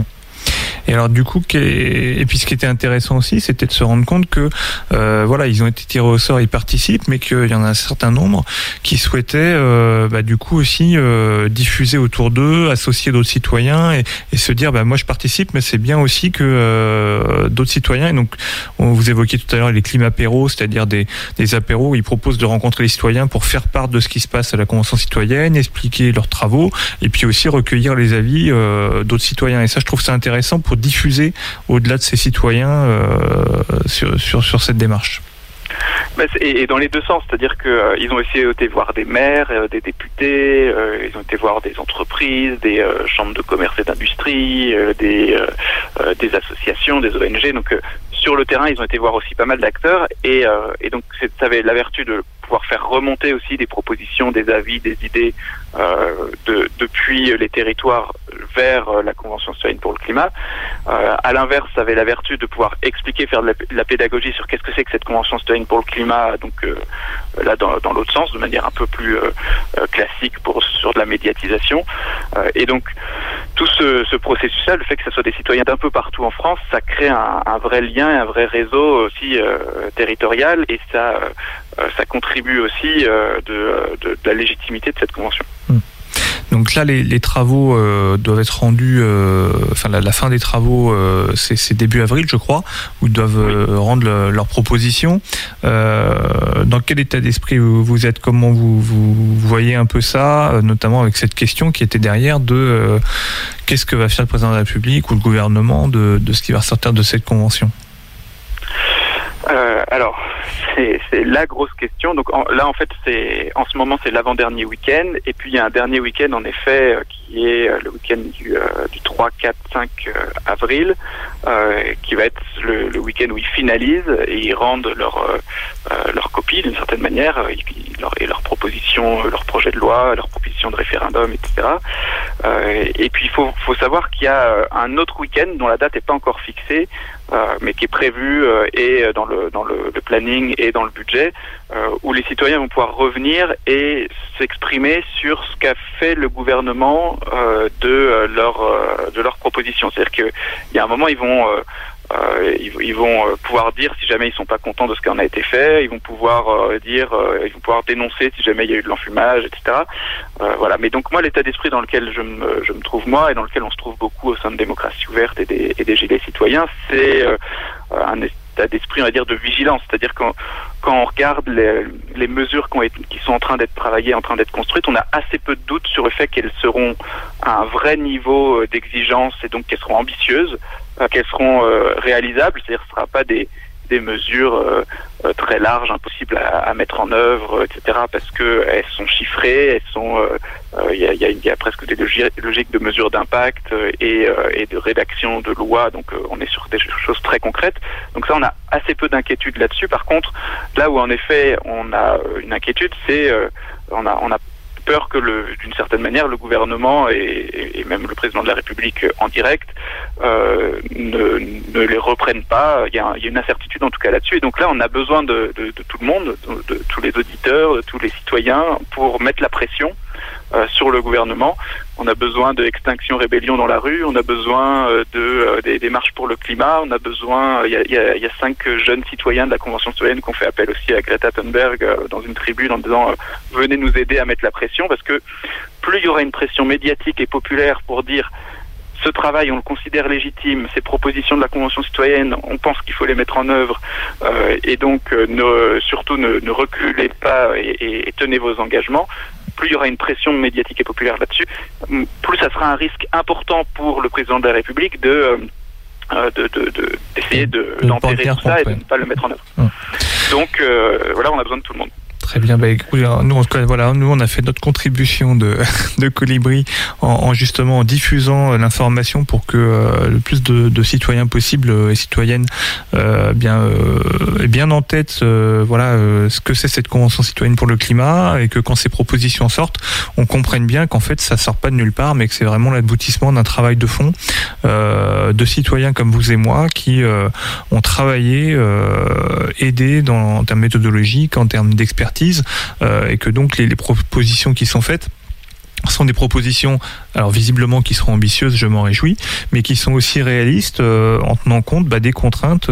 Et alors du coup, et puis ce qui était intéressant aussi, c'était de se rendre compte que euh, voilà, ils ont été tirés au sort, ils participent, mais qu'il y en a un certain nombre qui souhaitaient euh, bah, du coup aussi euh, diffuser autour d'eux, associer d'autres citoyens et, et se dire bah moi je participe, mais c'est bien aussi que euh, d'autres citoyens. Et donc on vous évoquiez tout à l'heure les climapéros, c'est-à-dire des, des apéros où ils proposent de rencontrer les citoyens pour faire part de ce qui se passe à la Convention citoyenne, expliquer leurs travaux et puis aussi recueillir les avis euh, d'autres citoyens. Et ça, je trouve ça intéressant pour diffuser au-delà de ces citoyens euh, sur, sur, sur cette démarche. Et dans les deux sens, c'est-à-dire qu'ils euh, ont aussi été voir des maires, euh, des députés, euh, ils ont été voir des entreprises, des euh, chambres de commerce et d'industrie, euh, des, euh, des associations, des O N G. Donc euh, sur le terrain, ils ont été voir aussi pas mal d'acteurs et, euh, et donc c'est, ça avait la vertu de pouvoir faire remonter aussi des propositions, des avis, des idées euh, de, depuis les territoires vers la Convention citoyenne pour le climat. Euh, à l'inverse, ça avait la vertu de pouvoir expliquer, faire de la, de la pédagogie sur qu'est-ce que c'est que cette Convention citoyenne pour le climat, donc euh, là dans, dans l'autre sens, de manière un peu plus euh, euh, classique pour, sur de la médiatisation. Euh, et donc tout ce, ce processus-là, le fait que ce soit des citoyens d'un peu partout en France, ça crée un, un vrai lien, un vrai réseau aussi euh, territorial et ça, euh, ça contribue aussi euh, de, de, de la légitimité de cette convention. Mmh. Donc là, les, les travaux euh, doivent être rendus, euh, enfin la, la fin des travaux, euh, c'est, c'est début avril, je crois, où ils doivent euh, oui. rendre le, leurs propositions. Euh, dans quel état d'esprit vous, vous êtes? Comment vous, vous, vous voyez un peu ça, notamment avec cette question qui était derrière de euh, qu'est-ce que va faire le président de la République ou le gouvernement de, de ce qui va ressortir de cette convention? Euh, alors, c'est, c'est la grosse question. Donc en, là, en fait, c'est en ce moment, c'est l'avant-dernier week-end. Et puis, il y a un dernier week-end, en effet, euh, qui est euh, le week-end du, euh, du trois, quatre, cinq euh, avril, euh, qui va être le, le week-end où ils finalisent et ils rendent leur, euh, leur copie, d'une certaine manière, et, et, leur, et leurs propositions, leur projet de loi, leurs propositions de référendum, et cetera. Euh, et puis, il faut, faut savoir qu'il y a un autre week-end dont la date n'est pas encore fixée, euh, mais qui est prévu euh, et dans le dans le, le planning et dans le budget, euh, où les citoyens vont pouvoir revenir et s'exprimer sur ce qu'a fait le gouvernement euh, de euh, leur euh, de leurs propositions. C'est-à-dire qu'il y a un moment, ils vont euh, euh, ils, ils vont euh, pouvoir dire si jamais ils sont pas contents de ce qui en a été fait, ils vont pouvoir euh, dire, euh, ils vont pouvoir dénoncer si jamais il y a eu de l'enfumage, et cetera. Euh, voilà. Mais donc moi, l'état d'esprit dans lequel je me je me trouve moi et dans lequel on se trouve beaucoup au sein de Démocratie Ouverte et des et des Gilets citoyens, c'est euh, un état d'esprit, on va dire, de vigilance. C'est-à-dire quand, quand on regarde les, les mesures qui, ont été, qui sont en train d'être travaillées, en train d'être construites, on a assez peu de doutes sur le fait qu'elles seront à un vrai niveau d'exigence et donc qu'elles seront ambitieuses, euh, qu'elles seront euh, réalisables. C'est-à-dire que ce ne sera pas des, des mesures euh, euh, très larges, impossibles à, à mettre en œuvre, et cetera, parce qu'elles sont chiffrées, elles sont... Euh, Il y, a, y, a, y a presque des logiques de mesure d'impact et, euh, et de rédaction de lois, donc euh, on est sur des choses très concrètes. Donc ça, on a assez peu d'inquiétude là-dessus. Par contre, là où en effet on a une inquiétude, c'est euh, on a on a peur que, le, d'une certaine manière, le gouvernement et, et même le président de la République en direct euh, ne, ne les reprennent pas. Il y, a, il y a une incertitude en tout cas là-dessus. Et donc là, on a besoin de, de, de tout le monde, de, de tous les auditeurs, de tous les citoyens, pour mettre la pression Euh, sur le gouvernement. On a besoin de Extinction Rébellion dans la rue, on a besoin euh, de euh, des, des marches pour le climat, on a besoin, il y a, y, a, y a cinq jeunes citoyens de la Convention citoyenne qui ont fait appel aussi à Greta Thunberg euh, dans une tribune en disant euh, venez nous aider à mettre la pression, parce que plus il y aura une pression médiatique et populaire pour dire ce travail, on le considère légitime, ces propositions de la Convention citoyenne, on pense qu'il faut les mettre en œuvre, euh, et donc euh, ne, surtout ne, ne reculez pas et, et, et tenez vos engagements. Plus il y aura une pression médiatique et populaire là-dessus, plus ça sera un risque important pour le président de la République de, euh, de, de, de, d'essayer de, de d'enterrer tout ça et de ne pas le mettre en œuvre. Hum. Donc euh, voilà, on a besoin de tout le monde. Très bien, bah, écoutez, nous, en tout cas, voilà, nous on a fait notre contribution de, de Colibri en, en justement en diffusant l'information pour que euh, le plus de, de citoyens possibles et citoyennes euh, bien euh, bien en tête euh, voilà euh, ce que c'est cette convention citoyenne pour le climat, et que quand ces propositions sortent, on comprenne bien qu'en fait ça sort pas de nulle part, mais que c'est vraiment l'aboutissement d'un travail de fond euh, de citoyens comme vous et moi qui euh, ont travaillé, euh, aidé dans, en termes méthodologiques, en termes d'expertise. Euh, et que donc les, les propositions qui sont faites sont des propositions, alors visiblement qui seront ambitieuses, je m'en réjouis, mais qui sont aussi réalistes euh, en tenant compte bah, des contraintes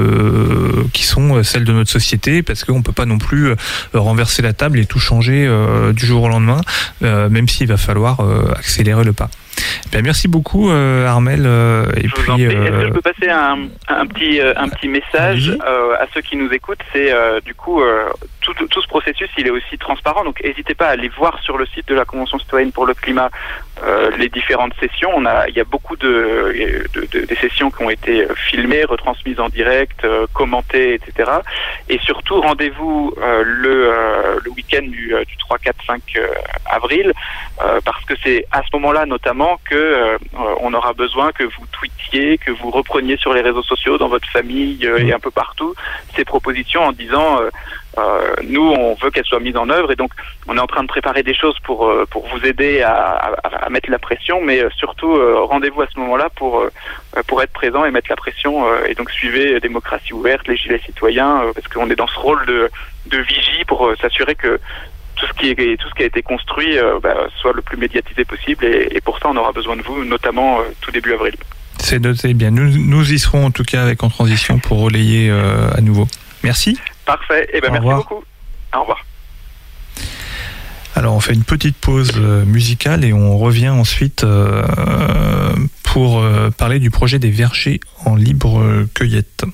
de, qui sont celles de notre société, parce qu'on ne peut pas non plus euh, renverser la table et tout changer euh, du jour au lendemain, euh, même s'il va falloir euh, accélérer le pas. Bien, merci beaucoup euh, Armel. Euh, et je puis, vous en prie. euh, Est-ce que je peux passer un, un petit euh, un petit message euh, à ceux qui nous écoutent? C'est euh, du coup euh, tout, tout, tout ce processus, il est aussi transparent. Donc n'hésitez pas à aller voir sur le site de la Convention citoyenne pour le climat euh, les différentes sessions. On a il y a beaucoup de, de, de des sessions qui ont été filmées, retransmises en direct, euh, commentées, et cetera. Et surtout rendez-vous euh, le euh, le week-end du, du trois, quatre, cinq avril, euh, parce que c'est à ce moment-là notamment que euh, on aura besoin que vous tweetiez, que vous repreniez sur les réseaux sociaux, dans votre famille euh, et un peu partout, ces propositions en disant euh, euh, nous on veut qu'elles soient mises en œuvre, et donc on est en train de préparer des choses pour euh, pour vous aider à, à, à mettre la pression, mais euh, surtout euh, rendez-vous à ce moment-là pour euh, pour être présent et mettre la pression, euh, et donc suivez Démocratie ouverte, les gilets citoyens, euh, parce qu'on est dans ce rôle de de vigie pour euh, s'assurer que tout ce qui est tout ce qui a été construit euh, bah, soit le plus médiatisé possible, et, et pour ça on aura besoin de vous, notamment euh, tout début avril. C'est noté, bien. Nous, nous y serons en tout cas avec En Transition pour relayer euh, à nouveau. Merci. Parfait. Et ben merci revoir. beaucoup. Au revoir. Alors on fait une petite pause euh, musicale et on revient ensuite euh, pour euh, parler du projet des vergers en libre euh, cueillette.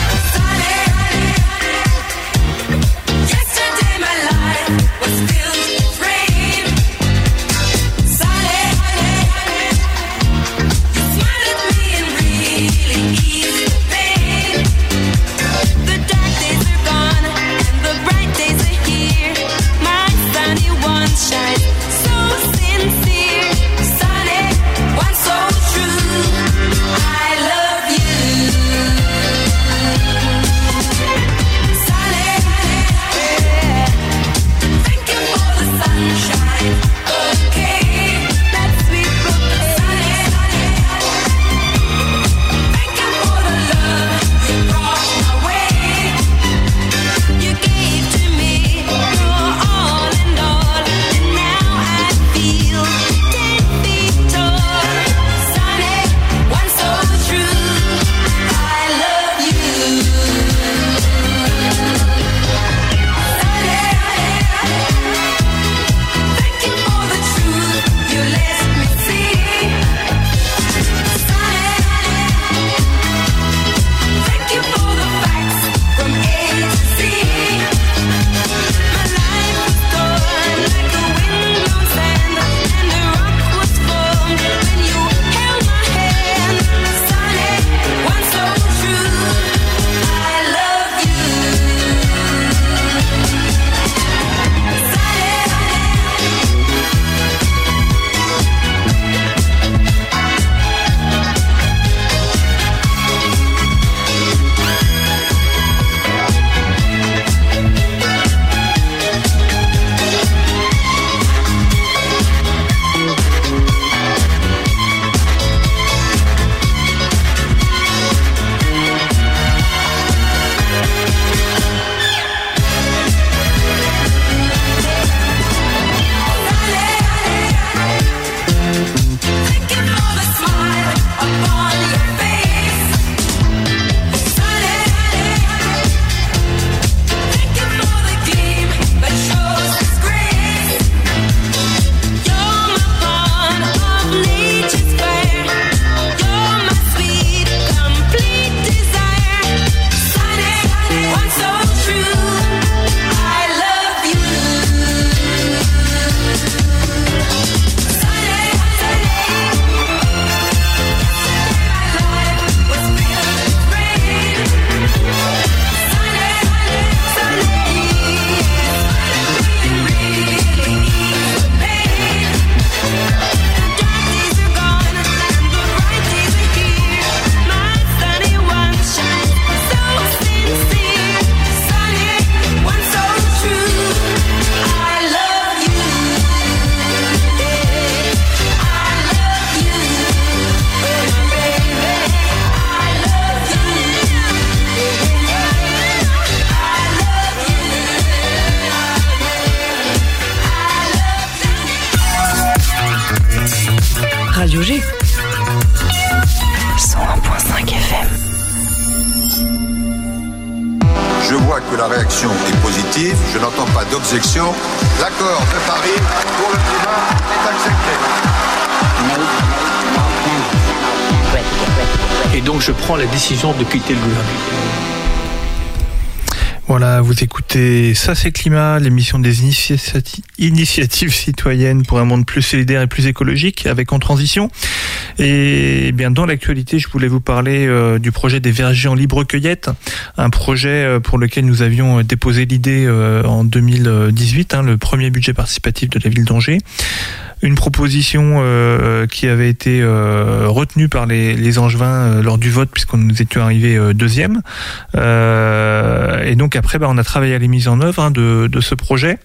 Yesterday my life was filled Je vois que la réaction est positive. Je n'entends pas d'objection. L'accord de Paris pour le climat est accepté. Et donc je prends la décision de quitter le gouvernement. Voilà, vous écoutez Ça c'est Climat, l'émission des initiati- initiatives citoyennes pour un monde plus solidaire et plus écologique avec En Transition. Et bien dans l'actualité, je voulais vous parler euh, du projet des vergers en libre cueillette, un projet euh, pour lequel nous avions déposé l'idée euh, en deux mille dix-huit, hein, le premier budget participatif de la ville d'Angers. Une proposition euh, qui avait été euh, retenue par les, les Angevins euh, lors du vote, puisqu'on nous étions arrivés euh, deuxième. Euh, et donc après, bah, on a travaillé à la mise en œuvre hein, de, de ce projet.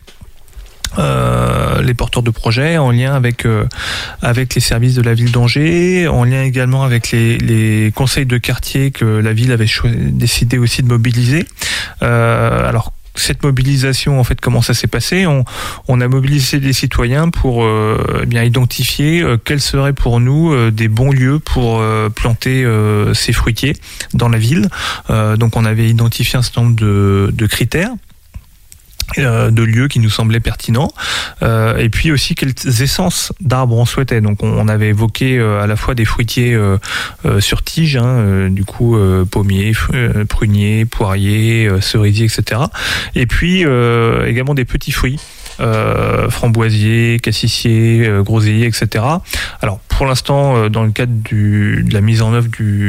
Euh, les porteurs de projet en lien avec euh, avec les services de la ville d'Angers, en lien également avec les, les conseils de quartier que la ville avait cho- décidé aussi de mobiliser. Euh, alors cette mobilisation, en fait, comment ça s'est passé ? On, on a mobilisé des citoyens pour euh, eh bien identifier euh, quels seraient pour nous euh, des bons lieux pour euh, planter euh, ces fruitiers dans la ville. Euh, donc, on avait identifié un certain nombre de, de critères. De lieux qui nous semblaient pertinents, euh, et puis aussi quelles essences d'arbres on souhaitait. Donc on, on avait évoqué euh, à la fois des fruitiers euh, euh, sur tige, hein, euh, du coup euh, pommiers, euh, pruniers, poiriers, euh, cerisiers, et cetera. Et puis euh, également des petits fruits. Euh, framboisiers, cassissiers, euh, groseilliers, et cetera. Alors pour l'instant, euh, dans le cadre du, de la mise en œuvre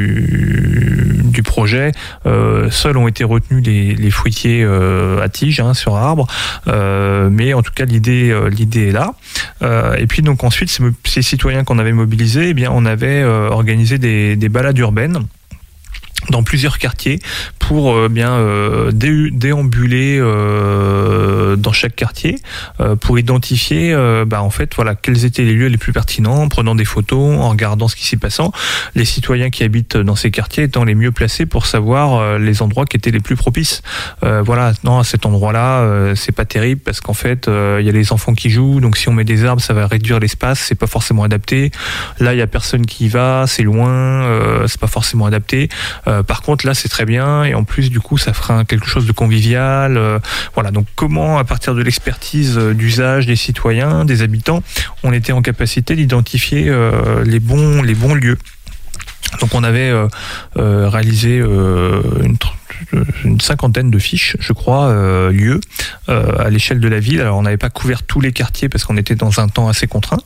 du, du projet, euh, seuls ont été retenus les, les fruitiers euh, à tige hein, sur arbre, euh, mais en tout cas l'idée, euh, l'idée est là. Euh, et puis donc ensuite, ces, ces citoyens qu'on avait mobilisés, eh bien on avait euh, organisé des, des balades urbaines dans plusieurs quartiers pour euh, bien euh, dé- déambuler euh, dans chaque quartier euh, pour identifier euh, bah, en fait voilà quels étaient les lieux les plus pertinents, en prenant des photos, en regardant ce qui s'y passant, les citoyens qui habitent dans ces quartiers étant les mieux placés pour savoir euh, les endroits qui étaient les plus propices. Euh, voilà, non, à cet endroit-là, euh, c'est pas terrible parce qu'en fait il euh, y a les enfants qui jouent, donc si on met des arbres, ça va réduire l'espace, c'est pas forcément adapté. Là, il y a personne qui y va, c'est loin, euh, c'est pas forcément adapté. Euh, par contre, là, c'est très bien, et en plus, du coup, ça fera quelque chose de convivial. Euh, voilà. Donc, comment, à partir de l'expertise euh, d'usage des citoyens, des habitants, on était en capacité d'identifier euh, les bons, les bons lieux. Donc, on avait euh, euh, réalisé euh, une une cinquantaine de fiches, je crois, euh, lieux euh, à l'échelle de la ville. Alors on n'avait pas couvert tous les quartiers parce qu'on était dans un temps assez contraint.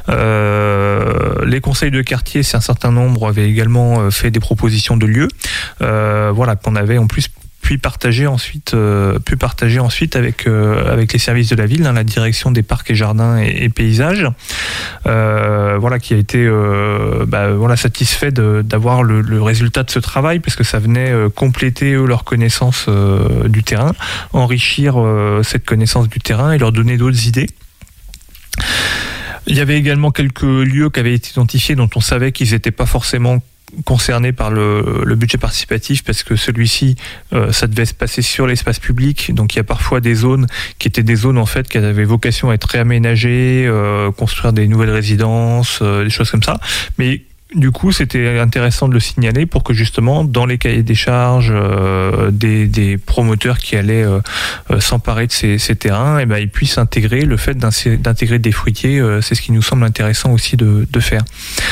Euh, les conseils de quartier, c'est un certain nombre, avaient également fait des propositions de lieux. Euh, voilà, qu'on avait en plus puis partager ensuite, euh, puis partager ensuite avec euh, avec les services de la ville, hein, la direction des parcs et jardins et, et paysages, euh, voilà, qui a été euh, bah, voilà satisfait de, d'avoir le, le résultat de ce travail parce que ça venait euh, compléter eux, leur connaissance euh, du terrain, enrichir euh, cette connaissance du terrain et leur donner d'autres idées. Il y avait également quelques lieux qui avaient été identifiés dont on savait qu'ils n'étaient pas forcément concernés par le, le budget participatif parce que celui-ci, euh, ça devait se passer sur l'espace public. Donc il y a parfois des zones qui étaient des zones en fait qui avaient vocation à être réaménagées, euh, construire des nouvelles résidences, euh, des choses comme ça. Mais du coup, c'était intéressant de le signaler pour que justement, dans les cahiers des charges euh, des, des promoteurs qui allaient euh, euh, s'emparer de ces, ces terrains, et ben ils puissent intégrer le fait d'intégrer des fruitiers. Euh, c'est ce qui nous semble intéressant aussi de, de faire.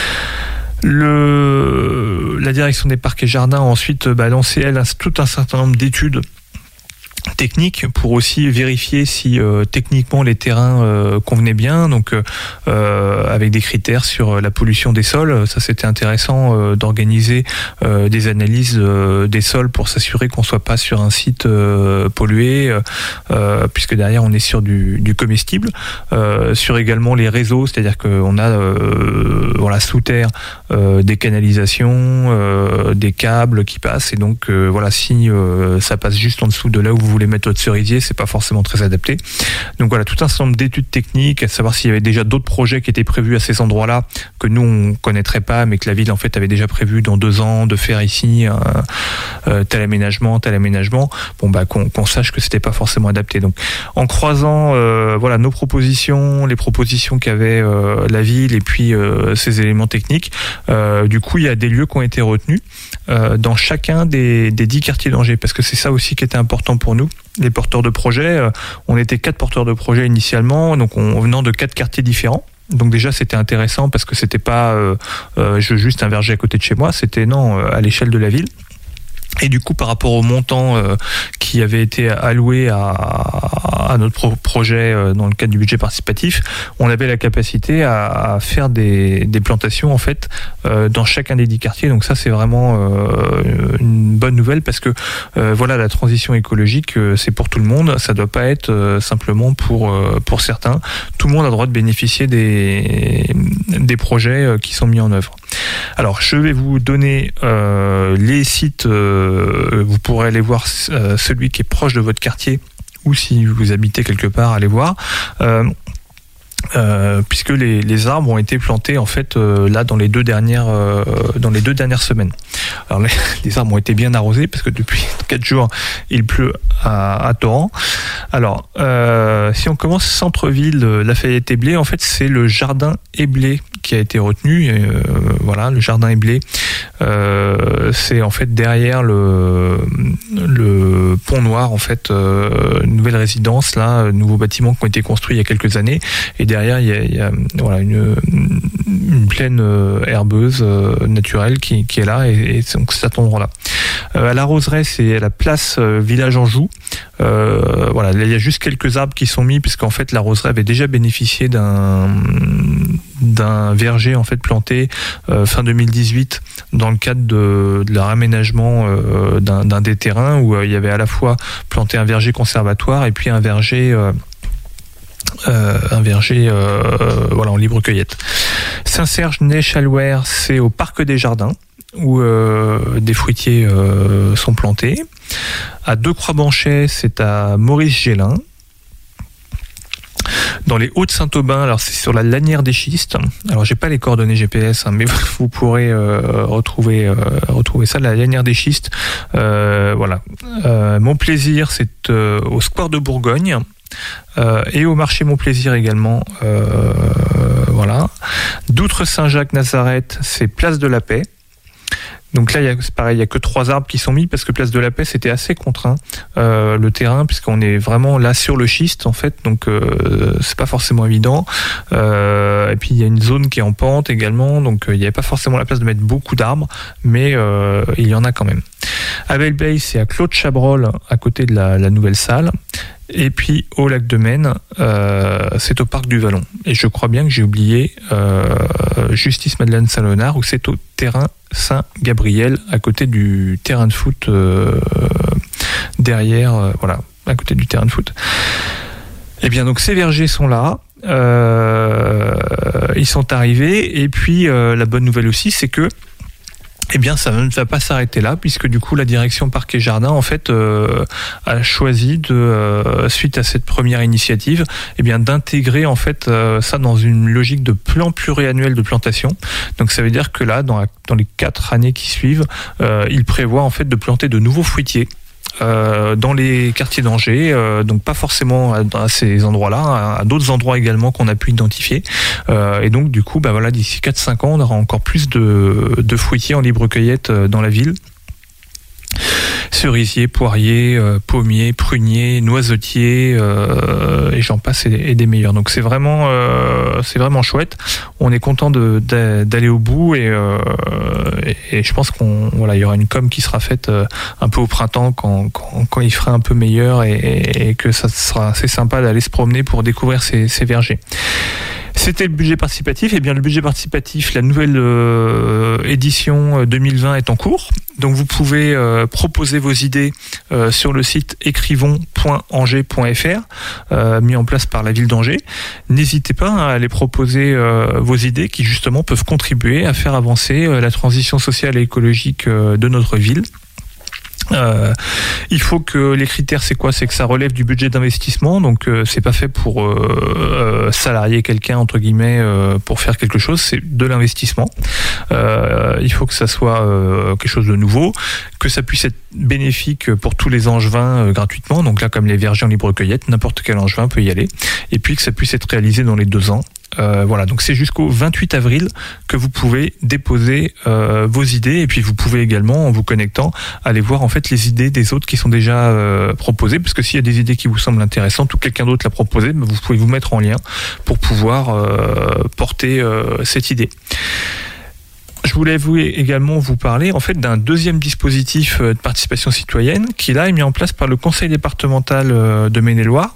Le, la direction des parcs et jardins a ensuite bah, lancé elle tout un certain nombre d'études techniques pour aussi vérifier si euh, techniquement les terrains euh, convenaient bien, donc euh, avec des critères sur la pollution des sols. Ça, c'était intéressant euh, d'organiser euh, des analyses euh, des sols pour s'assurer qu'on soit pas sur un site euh, pollué, euh, puisque derrière on est sur du, du comestible, euh, sur également les réseaux, c'est-à-dire qu'on a euh, voilà sous terre euh, des canalisations, euh, des câbles qui passent, et donc euh, voilà si euh, ça passe juste en dessous de là où vous voulez mettre votre cerisier, c'est pas forcément très adapté. Donc voilà, tout un certain nombre d'études techniques, à savoir s'il y avait déjà d'autres projets qui étaient prévus à ces endroits-là que nous on connaîtrait pas, mais que la ville en fait avait déjà prévu dans deux ans de faire ici euh, euh, tel aménagement, tel aménagement. Bon bah qu'on, qu'on sache que c'était pas forcément adapté. Donc en croisant euh, voilà nos propositions, les propositions qu'avait euh, la ville et puis euh, ces éléments techniques, euh, du coup il y a des lieux qui ont été retenus euh, dans chacun des, des dix quartiers d'Angers, parce que c'est ça aussi qui était important pour nous. Les porteurs de projets, euh, on était quatre porteurs de projets initialement, donc on, venant de quatre quartiers différents. Donc déjà c'était intéressant parce que c'était pas euh, euh, juste un verger à côté de chez moi, c'était non euh, à l'échelle de la ville. Et du coup, par rapport au montant euh, qui avait été alloué à, à notre pro- projet euh, dans le cadre du budget participatif, on avait la capacité à, à faire des, des plantations en fait euh, dans chacun des dix quartiers. Donc ça, c'est vraiment euh, une bonne nouvelle parce que euh, voilà, la transition écologique, euh, c'est pour tout le monde. Ça doit pas être euh, simplement pour euh, pour certains. Tout le monde a le droit de bénéficier des des projets euh, qui sont mis en œuvre. Alors, je vais vous donner euh, les sites. Euh, vous pourrez aller voir euh, celui qui est proche de votre quartier, ou si vous habitez quelque part, allez voir. Euh, Euh, puisque les, les arbres ont été plantés en fait euh, là dans les deux dernières euh, dans les deux dernières semaines. Alors les, les arbres ont été bien arrosés parce que depuis quatre jours il pleut à, à torrent. Alors euh, si on commence centre-ville, Lafayette et Blé, en fait c'est le jardin Éblé qui a été retenu. Euh, voilà, le jardin Éblé, euh, c'est en fait derrière le le Pont Noir en fait, euh, une nouvelle résidence là, nouveaux bâtiments qui ont été construits il y a quelques années. Et derrière, il y a, il y a voilà, une, une plaine euh, herbeuse euh, naturelle qui, qui est là, et, et donc c'est à cet endroit-là. Euh, à la Roseraie, c'est à la place euh, Village Anjou. Euh, voilà, il y a juste quelques arbres qui sont mis, puisqu'en fait, la Roseraie avait déjà bénéficié d'un d'un verger en fait planté euh, fin deux mille dix-huit dans le cadre de, de leur aménagement euh, d'un, d'un des terrains où euh, il y avait à la fois planté un verger conservatoire et puis un verger euh, Euh, un verger euh, voilà, en libre cueillette. Saint-Serge-Ney-Chalouère, c'est au Parc des Jardins où euh, des fruitiers euh, sont plantés. À Deux-Croix-Banchet, c'est à Maurice-Gélin. Dans les Hauts-de-Saint-Aubin, alors c'est sur la lanière des Schistes. Alors j'ai pas les coordonnées G P S, hein, mais vous pourrez euh, retrouver euh, retrouver ça, la lanière des Schistes. Euh, voilà. Euh, Mon Plaisir, c'est euh, au Square de Bourgogne. Euh, et au marché Mon Plaisir également, euh, voilà. D'Outre-Saint-Jacques-Nazareth, c'est place de la Paix. Donc là, il y a, c'est pareil, il y a que trois arbres qui sont mis parce que place de la Paix c'était assez contraint euh, le terrain, puisqu'on est vraiment là sur le schiste en fait, donc euh, c'est pas forcément évident. Euh, et puis il y a une zone qui est en pente également, donc euh, il n'y avait pas forcément la place de mettre beaucoup d'arbres, mais euh, il y en a quand même. Abel Bay, c'est à Claude Chabrol, à côté de la, la nouvelle salle. Et puis au lac de Maine, euh, c'est au parc du Vallon. Et je crois bien que j'ai oublié euh, Justice Madeleine Salonard, où c'est au terrain Saint-Gabriel, à côté du terrain de foot, euh, derrière, euh, voilà, à côté du terrain de foot. Et bien donc ces vergers sont là. Euh, ils sont arrivés. Et puis euh, la bonne nouvelle aussi, c'est que eh bien, ça ne va pas s'arrêter là, puisque du coup, la direction Parc et Jardin, en fait, euh, a choisi de, euh, suite à cette première initiative, eh bien, d'intégrer en fait euh, ça dans une logique de plan pluriannuel de plantation. Donc, ça veut dire que là, dans, la, dans les quatre années qui suivent, euh, il prévoit en fait de planter de nouveaux fruitiers. Euh, dans les quartiers d'Angers, euh, donc pas forcément à, à ces endroits-là, à, à d'autres endroits également qu'on a pu identifier. Euh, et donc du coup, bah voilà, d'ici quatre à cinq ans, on aura encore plus de, de fruitiers en libre cueillette euh, dans la ville. Cerisiers, poiriers, euh, pommiers, pruniers, noisetiers, euh, et j'en passe et, et des meilleurs. Donc c'est vraiment, euh, c'est vraiment chouette. On est content de, de, d'aller au bout et, euh, et, et je pense qu'on, voilà, il y aura une com qui sera faite euh, un peu au printemps quand, quand, quand il fera un peu meilleur et, et, et que ça sera assez sympa d'aller se promener pour découvrir ces, ces vergers. C'était le budget participatif. Et bien le budget participatif, la nouvelle euh, édition deux mille vingt est en cours. Donc vous pouvez euh, proposer vos idées euh, sur le site écrivons point angers point f r, euh, mis en place par la ville d'Angers. N'hésitez pas hein, à aller proposer euh, vos idées qui justement peuvent contribuer à faire avancer euh, la transition sociale et écologique euh, de notre ville. Euh, il faut que les critères, c'est quoi? C'est que ça relève du budget d'investissement, donc euh, c'est pas fait pour euh, euh, salarier quelqu'un entre guillemets euh, pour faire quelque chose. C'est de l'investissement. Euh, il faut que ça soit euh, quelque chose de nouveau, que ça puisse être bénéfique pour tous les angevins euh, gratuitement. Donc là, comme les vergers en libre cueillette, n'importe quel angevin peut y aller. Et puis que ça puisse être réalisé dans les deux ans. Euh, voilà, donc c'est jusqu'au vingt-huit avril que vous pouvez déposer euh, vos idées, et puis vous pouvez également, en vous connectant, aller voir en fait les idées des autres qui sont déjà euh, proposées, parce que s'il y a des idées qui vous semblent intéressantes ou quelqu'un d'autre l'a proposé, vous pouvez vous mettre en lien pour pouvoir euh, porter euh, cette idée. Je voulais vous également vous parler en fait d'un deuxième dispositif de participation citoyenne qui là est mis en place par le conseil départemental de Maine-et-Loire,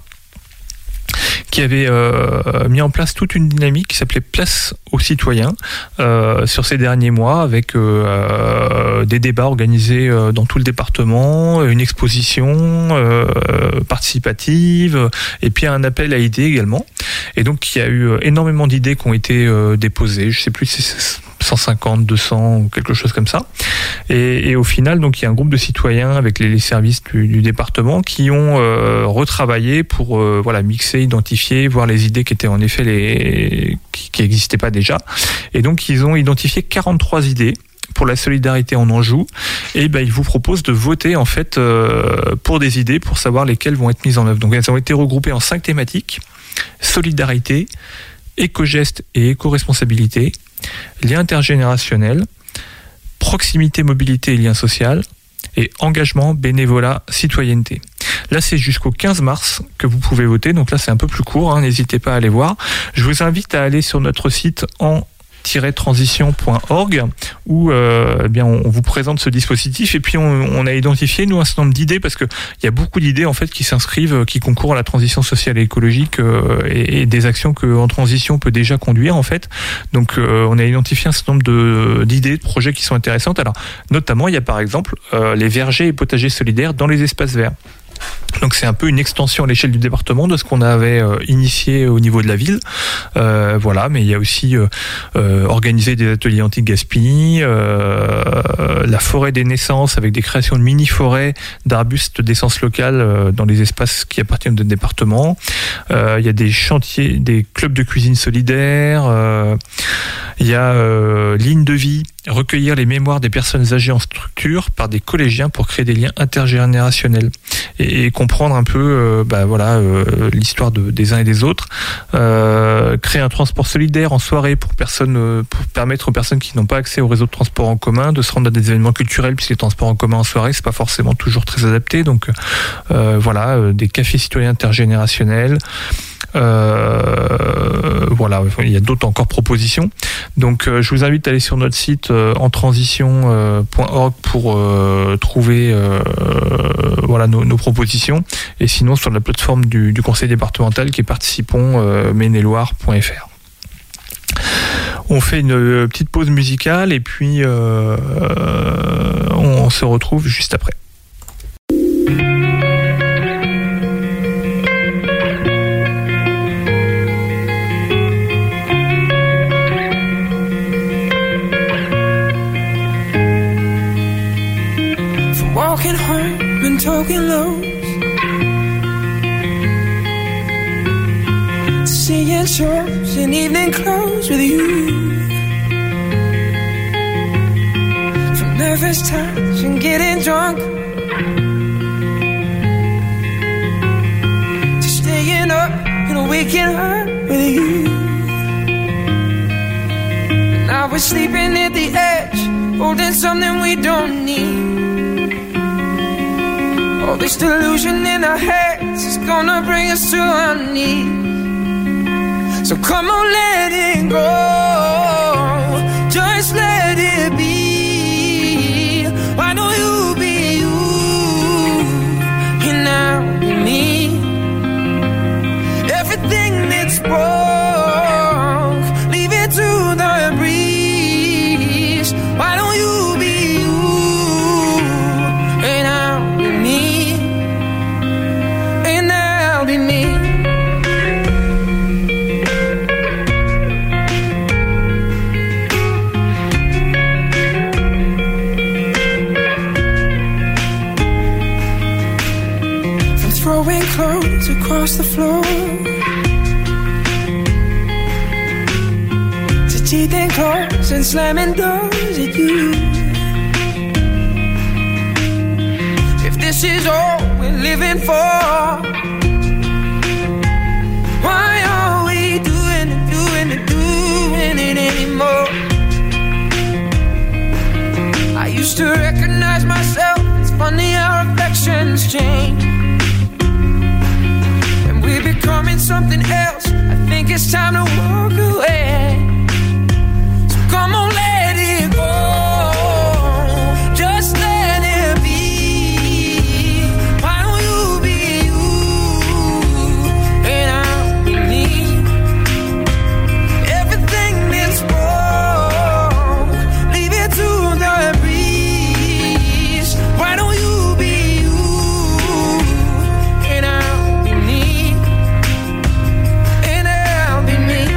qui avait euh, mis en place toute une dynamique qui s'appelait Place aux citoyens euh, sur ces derniers mois, avec euh, des débats organisés euh, dans tout le département, une exposition euh, participative, et puis un appel à idées également. Et donc il y a eu énormément d'idées qui ont été euh, déposées, je sais plus si c'est cent cinquante, deux cents ou quelque chose comme ça. Et, et au final, donc il y a un groupe de citoyens avec les, les services du, du département qui ont euh, retravaillé pour euh, voilà mixer, identifier, voir les idées qui étaient en effet les qui n'existaient pas déjà. Et donc ils ont identifié quarante-trois idées pour la solidarité en Anjou, et ben ils vous proposent de voter en fait euh, pour des idées pour savoir lesquelles vont être mises en œuvre. Donc elles ont été regroupées en cinq thématiques: solidarité, éco-geste et éco-responsabilité, lien intergénérationnel, proximité, mobilité et lien social, et engagement, bénévolat, citoyenneté. Là, c'est jusqu'au quinze mars que vous pouvez voter, donc là c'est un peu plus court, hein, n'hésitez pas à aller voir. Je vous invite à aller sur notre site en transition point org où euh, eh bien on vous présente ce dispositif, et puis on, on a identifié nous un certain nombre d'idées, parce que il y a beaucoup d'idées en fait qui s'inscrivent, qui concourent à la transition sociale et écologique euh, et, et des actions que en transition peut déjà conduire en fait. Donc euh, on a identifié un certain nombre de d'idées, de projets qui sont intéressantes. Alors notamment il y a par exemple euh, les vergers et potagers solidaires dans les espaces verts. Donc c'est un peu une extension à l'échelle du département de ce qu'on avait euh, initié au niveau de la ville. Euh, voilà, mais il y a aussi euh, euh, organiser des ateliers anti-gaspi, euh, la forêt des naissances avec des créations de mini-forêts d'arbustes d'essence locale euh, dans les espaces qui appartiennent au département. Euh, il y a des chantiers, des clubs de cuisine solidaire. Euh, il y a euh, ligne de vie, recueillir les mémoires des personnes âgées en structure par des collégiens pour créer des liens intergénérationnels et, et comprendre un peu euh, bah, voilà, euh, l'histoire de, des uns et des autres. Euh, créer un transport solidaire en soirée pour, personnes, euh, pour permettre aux personnes qui n'ont pas accès au réseau de transport en commun de se rendre à des événements culturels, puisque les transports en commun en soirée, c'est pas forcément toujours très adapté. Donc euh, voilà, euh, des cafés citoyens intergénérationnels. Euh, voilà, il y a d'autres encore propositions. Donc euh, je vous invite à aller sur notre site euh, en transition point org pour euh, trouver euh, voilà nos, nos propositions, et sinon sur la plateforme du, du conseil départemental qui est participons euh, maine-et-loire point f r. On fait une petite pause musicale et puis euh, on, on se retrouve juste après. Walking home and talking lows, seeing shows in evening clothes with you, from nervous touch and getting drunk, to staying up and waking up with you. Now we're sleeping at the edge, holding something we don't need. All this delusion in our heads is gonna bring us to our knees. So come on, let it go, just let it be. Why don't you be you, and I'll be me. Everything that's wrong, leave it to the breeze. Why don't you be you, and I'll be me. clothes across the floor, to teeth and claws and slamming doors at you. If this is all we're living for, why are we doing it, doing it, doing it anymore? I used to recognize myself. It's funny how reflections change, and we're becoming something else. I think it's time to walk away. So come on, let it go. Just let it be. Why don't you be you and I'll be me? Everything that's wrong, leave it to the breeze. Why don't you be you and I'll be me, and I'll be me.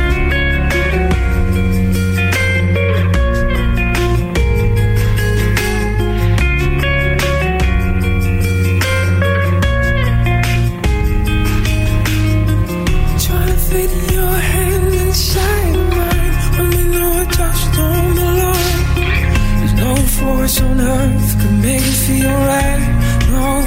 Trying to fit your hand inside mine when we know it just don't belong. There's no force on earth can make it feel right. No.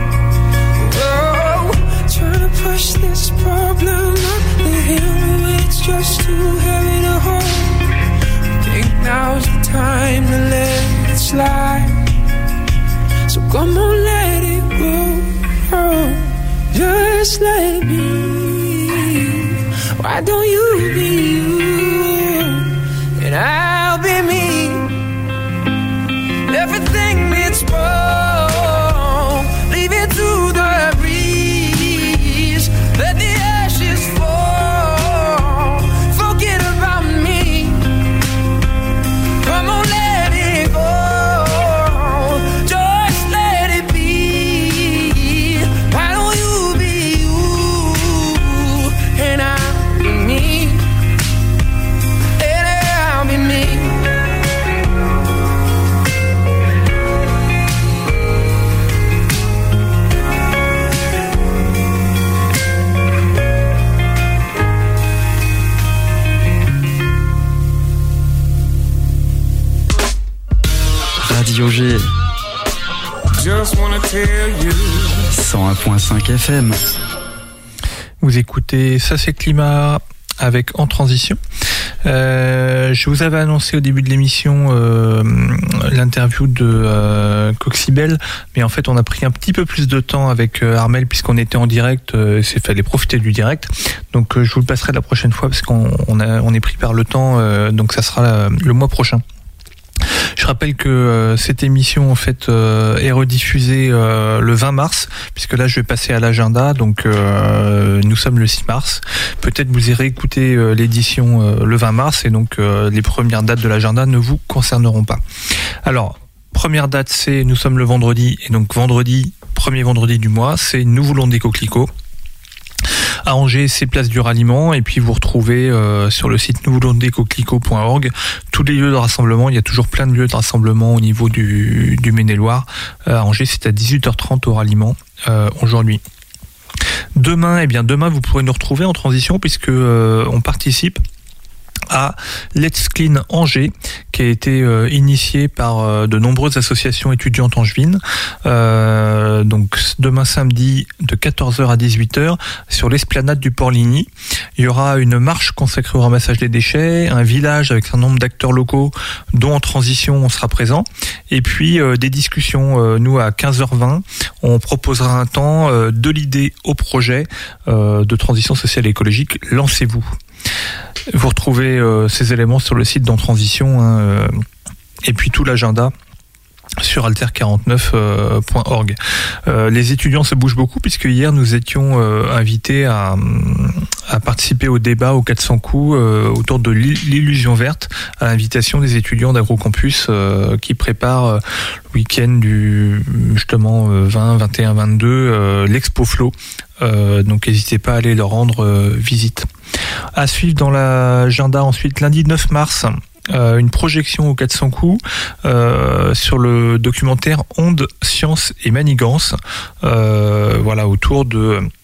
Oh, trying to push this problem up the hill when it's just too heavy to hold. I think now's the time to let it slide. So come on, let it go. Oh, just let it be. Why don't you be you and I'll be me? Everything that's wrong, leave it to the breeze. Let the ashes fall. Forget about me. Come on, let it go. Just let it be. Why don't you be you and I'll be me, and I'll be me. Radio G, Just wanna tell you. cent un virgule cinq F M. Vous écoutez Ça c'est Climat avec En Transition. Euh, je vous avais annoncé au début de l'émission euh, l'interview de euh, Coxibel, mais en fait on a pris un petit peu plus de temps avec euh, Armel puisqu'on était en direct, euh, il fallait profiter du direct, donc euh, je vous le passerai la prochaine fois parce qu'on on a, on est pris par le temps, euh, donc ça sera la, le mois prochain. Je rappelle que euh, cette émission en fait euh, est rediffusée euh, le vingt mars, puisque là je vais passer à l'agenda, donc euh, nous sommes le six mars. Peut-être vous irez écouter euh, l'édition euh, le vingt mars, et donc euh, les premières dates de l'agenda ne vous concerneront pas. Alors, première date, c'est nous sommes le vendredi, et donc vendredi, premier vendredi du mois, c'est Nous voulons des coquelicots. À Angers, c'est place du ralliement, et puis vous retrouvez euh, sur le site nous voulons des coquelicots point org tous les lieux de rassemblement. Il y a toujours plein de lieux de rassemblement au niveau du, du Maine-et-Loire. Euh, à Angers, c'est à dix-huit heures trente au ralliement euh, aujourd'hui. Demain, eh bien demain vous pourrez nous retrouver en transition puisque euh, on participe à Let's Clean Angers, qui a été euh, initié par euh, de nombreuses associations étudiantes angevines. Euh, donc demain samedi de quatorze heures à dix-huit heures sur l'esplanade du Port-Ligny. Il y aura une marche consacrée au ramassage des déchets, un village avec un nombre d'acteurs locaux dont En Transition on sera présent, et puis euh, des discussions. Euh, nous à quinze heures vingt on proposera un temps euh, de l'idée au projet euh, de transition sociale et écologique. Lancez-vous. Vous retrouvez euh, ces éléments sur le site d'En Transition, hein, euh, et puis tout l'agenda sur alter quarante-neuf point org. Euh, les étudiants se bougent beaucoup puisque hier nous étions euh, invités à, à participer au débat au quatre cents coups euh, autour de l'illusion verte, à l'invitation des étudiants d'Agrocampus euh, qui préparent euh, le week-end du justement euh, vingt, vingt et un, vingt-deux euh, l'Expo Flow. Euh, donc n'hésitez pas à aller leur rendre euh, visite. À suivre dans l'agenda ensuite, lundi neuf mars, euh, une projection au quatre cents coups euh, sur le documentaire Ondes, Science et Manigance, euh, voilà, autour de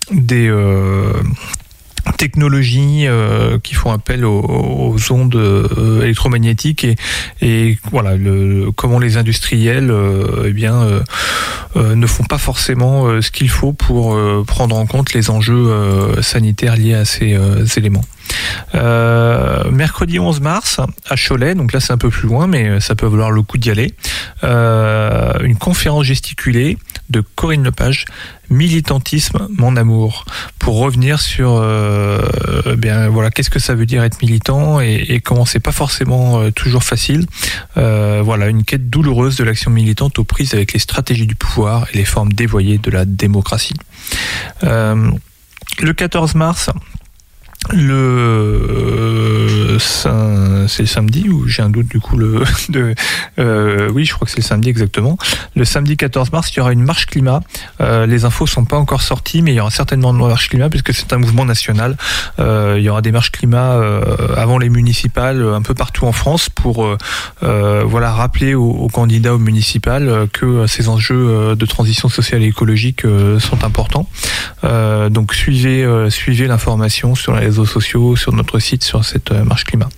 des euh, technologies euh, qui font appel aux, aux ondes euh, électromagnétiques et, et voilà le, comment les industriels euh, eh bien euh, euh, ne font pas forcément euh, ce qu'il faut pour euh, prendre en compte les enjeux euh, sanitaires liés à ces euh, éléments. Euh, mercredi onze mars à Cholet, donc là c'est un peu plus loin mais ça peut valoir le coup d'y aller, euh, une conférence gesticulée de Corinne Lepage, Militantisme, mon amour, pour revenir sur euh, bien voilà qu'est-ce que ça veut dire être militant et, et comment c'est pas forcément euh, toujours facile. Euh, voilà une quête douloureuse de l'action militante aux prises avec les stratégies du pouvoir et les formes dévoyées de la démocratie. Euh, le quatorze mars. Le euh, c'est le samedi ou j'ai un doute du coup le de euh, oui je crois que c'est le samedi exactement. Le samedi quatorze mars il y aura une marche climat. Euh, les infos sont pas encore sorties mais il y aura certainement une marche climat puisque c'est un mouvement national. Euh, il y aura des marches climat euh, avant les municipales un peu partout en France pour euh, euh, voilà rappeler aux, aux candidats aux municipales que ces enjeux de transition sociale et écologique euh, sont importants. Euh, donc suivez euh, suivez l'information sur les réseaux sociaux, sur notre site, sur cette marche climat.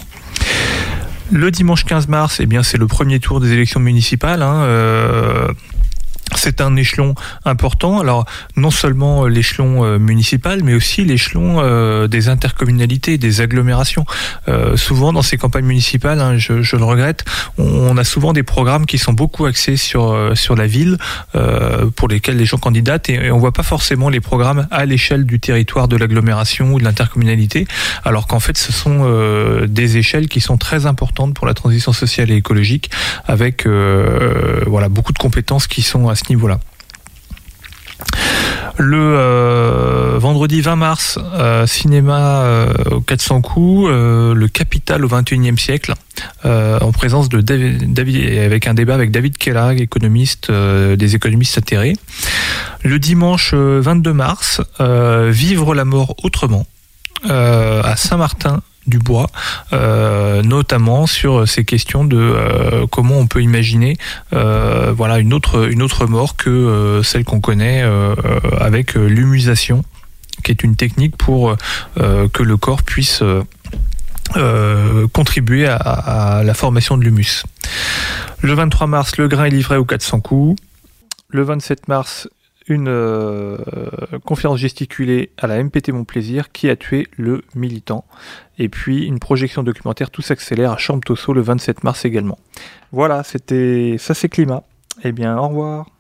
Le dimanche quinze mars, eh bien, c'est le premier tour des élections municipales. Hein, euh, c'est un échelon important. Alors, non seulement l'échelon euh, municipal, mais aussi l'échelon euh, des intercommunalités, des agglomérations. Euh, souvent, dans ces campagnes municipales, hein, je, je le regrette, on, on a souvent des programmes qui sont beaucoup axés sur euh, sur la ville, euh, pour lesquels les gens candidatent, et, et on voit pas forcément les programmes à l'échelle du territoire de l'agglomération ou de l'intercommunalité, alors qu'en fait, ce sont euh, des échelles qui sont très importantes pour la transition sociale et écologique, avec euh, voilà beaucoup de compétences qui sont à ce niveau-là. Le euh, vendredi vingt mars, euh, cinéma euh, aux quatre cents coups, euh, le Capital au vingt et unième siècle, euh, en présence de David, David, avec un débat avec David Kellag, économiste, euh, des économistes atterrés. Le dimanche euh, vingt-deux mars, euh, Vivre la mort autrement, euh, à Saint-Martin du Bois, euh, notamment sur ces questions de euh, comment on peut imaginer euh, voilà une autre une autre mort que euh, celle qu'on connaît euh, avec l'humusation, qui est une technique pour euh, que le corps puisse euh, euh, contribuer à, à la formation de l'humus. Le vingt-trois mars, le grain est livré aux quatre cents coups. Le vingt-sept mars, une euh, conférence gesticulée à la M P T Mon Plaisir, qui a tué le militant. Et puis une projection documentaire Tout s'accélère à Champtosso le vingt-sept mars également. Voilà, c'était ça c'est climat. Eh bien, au revoir.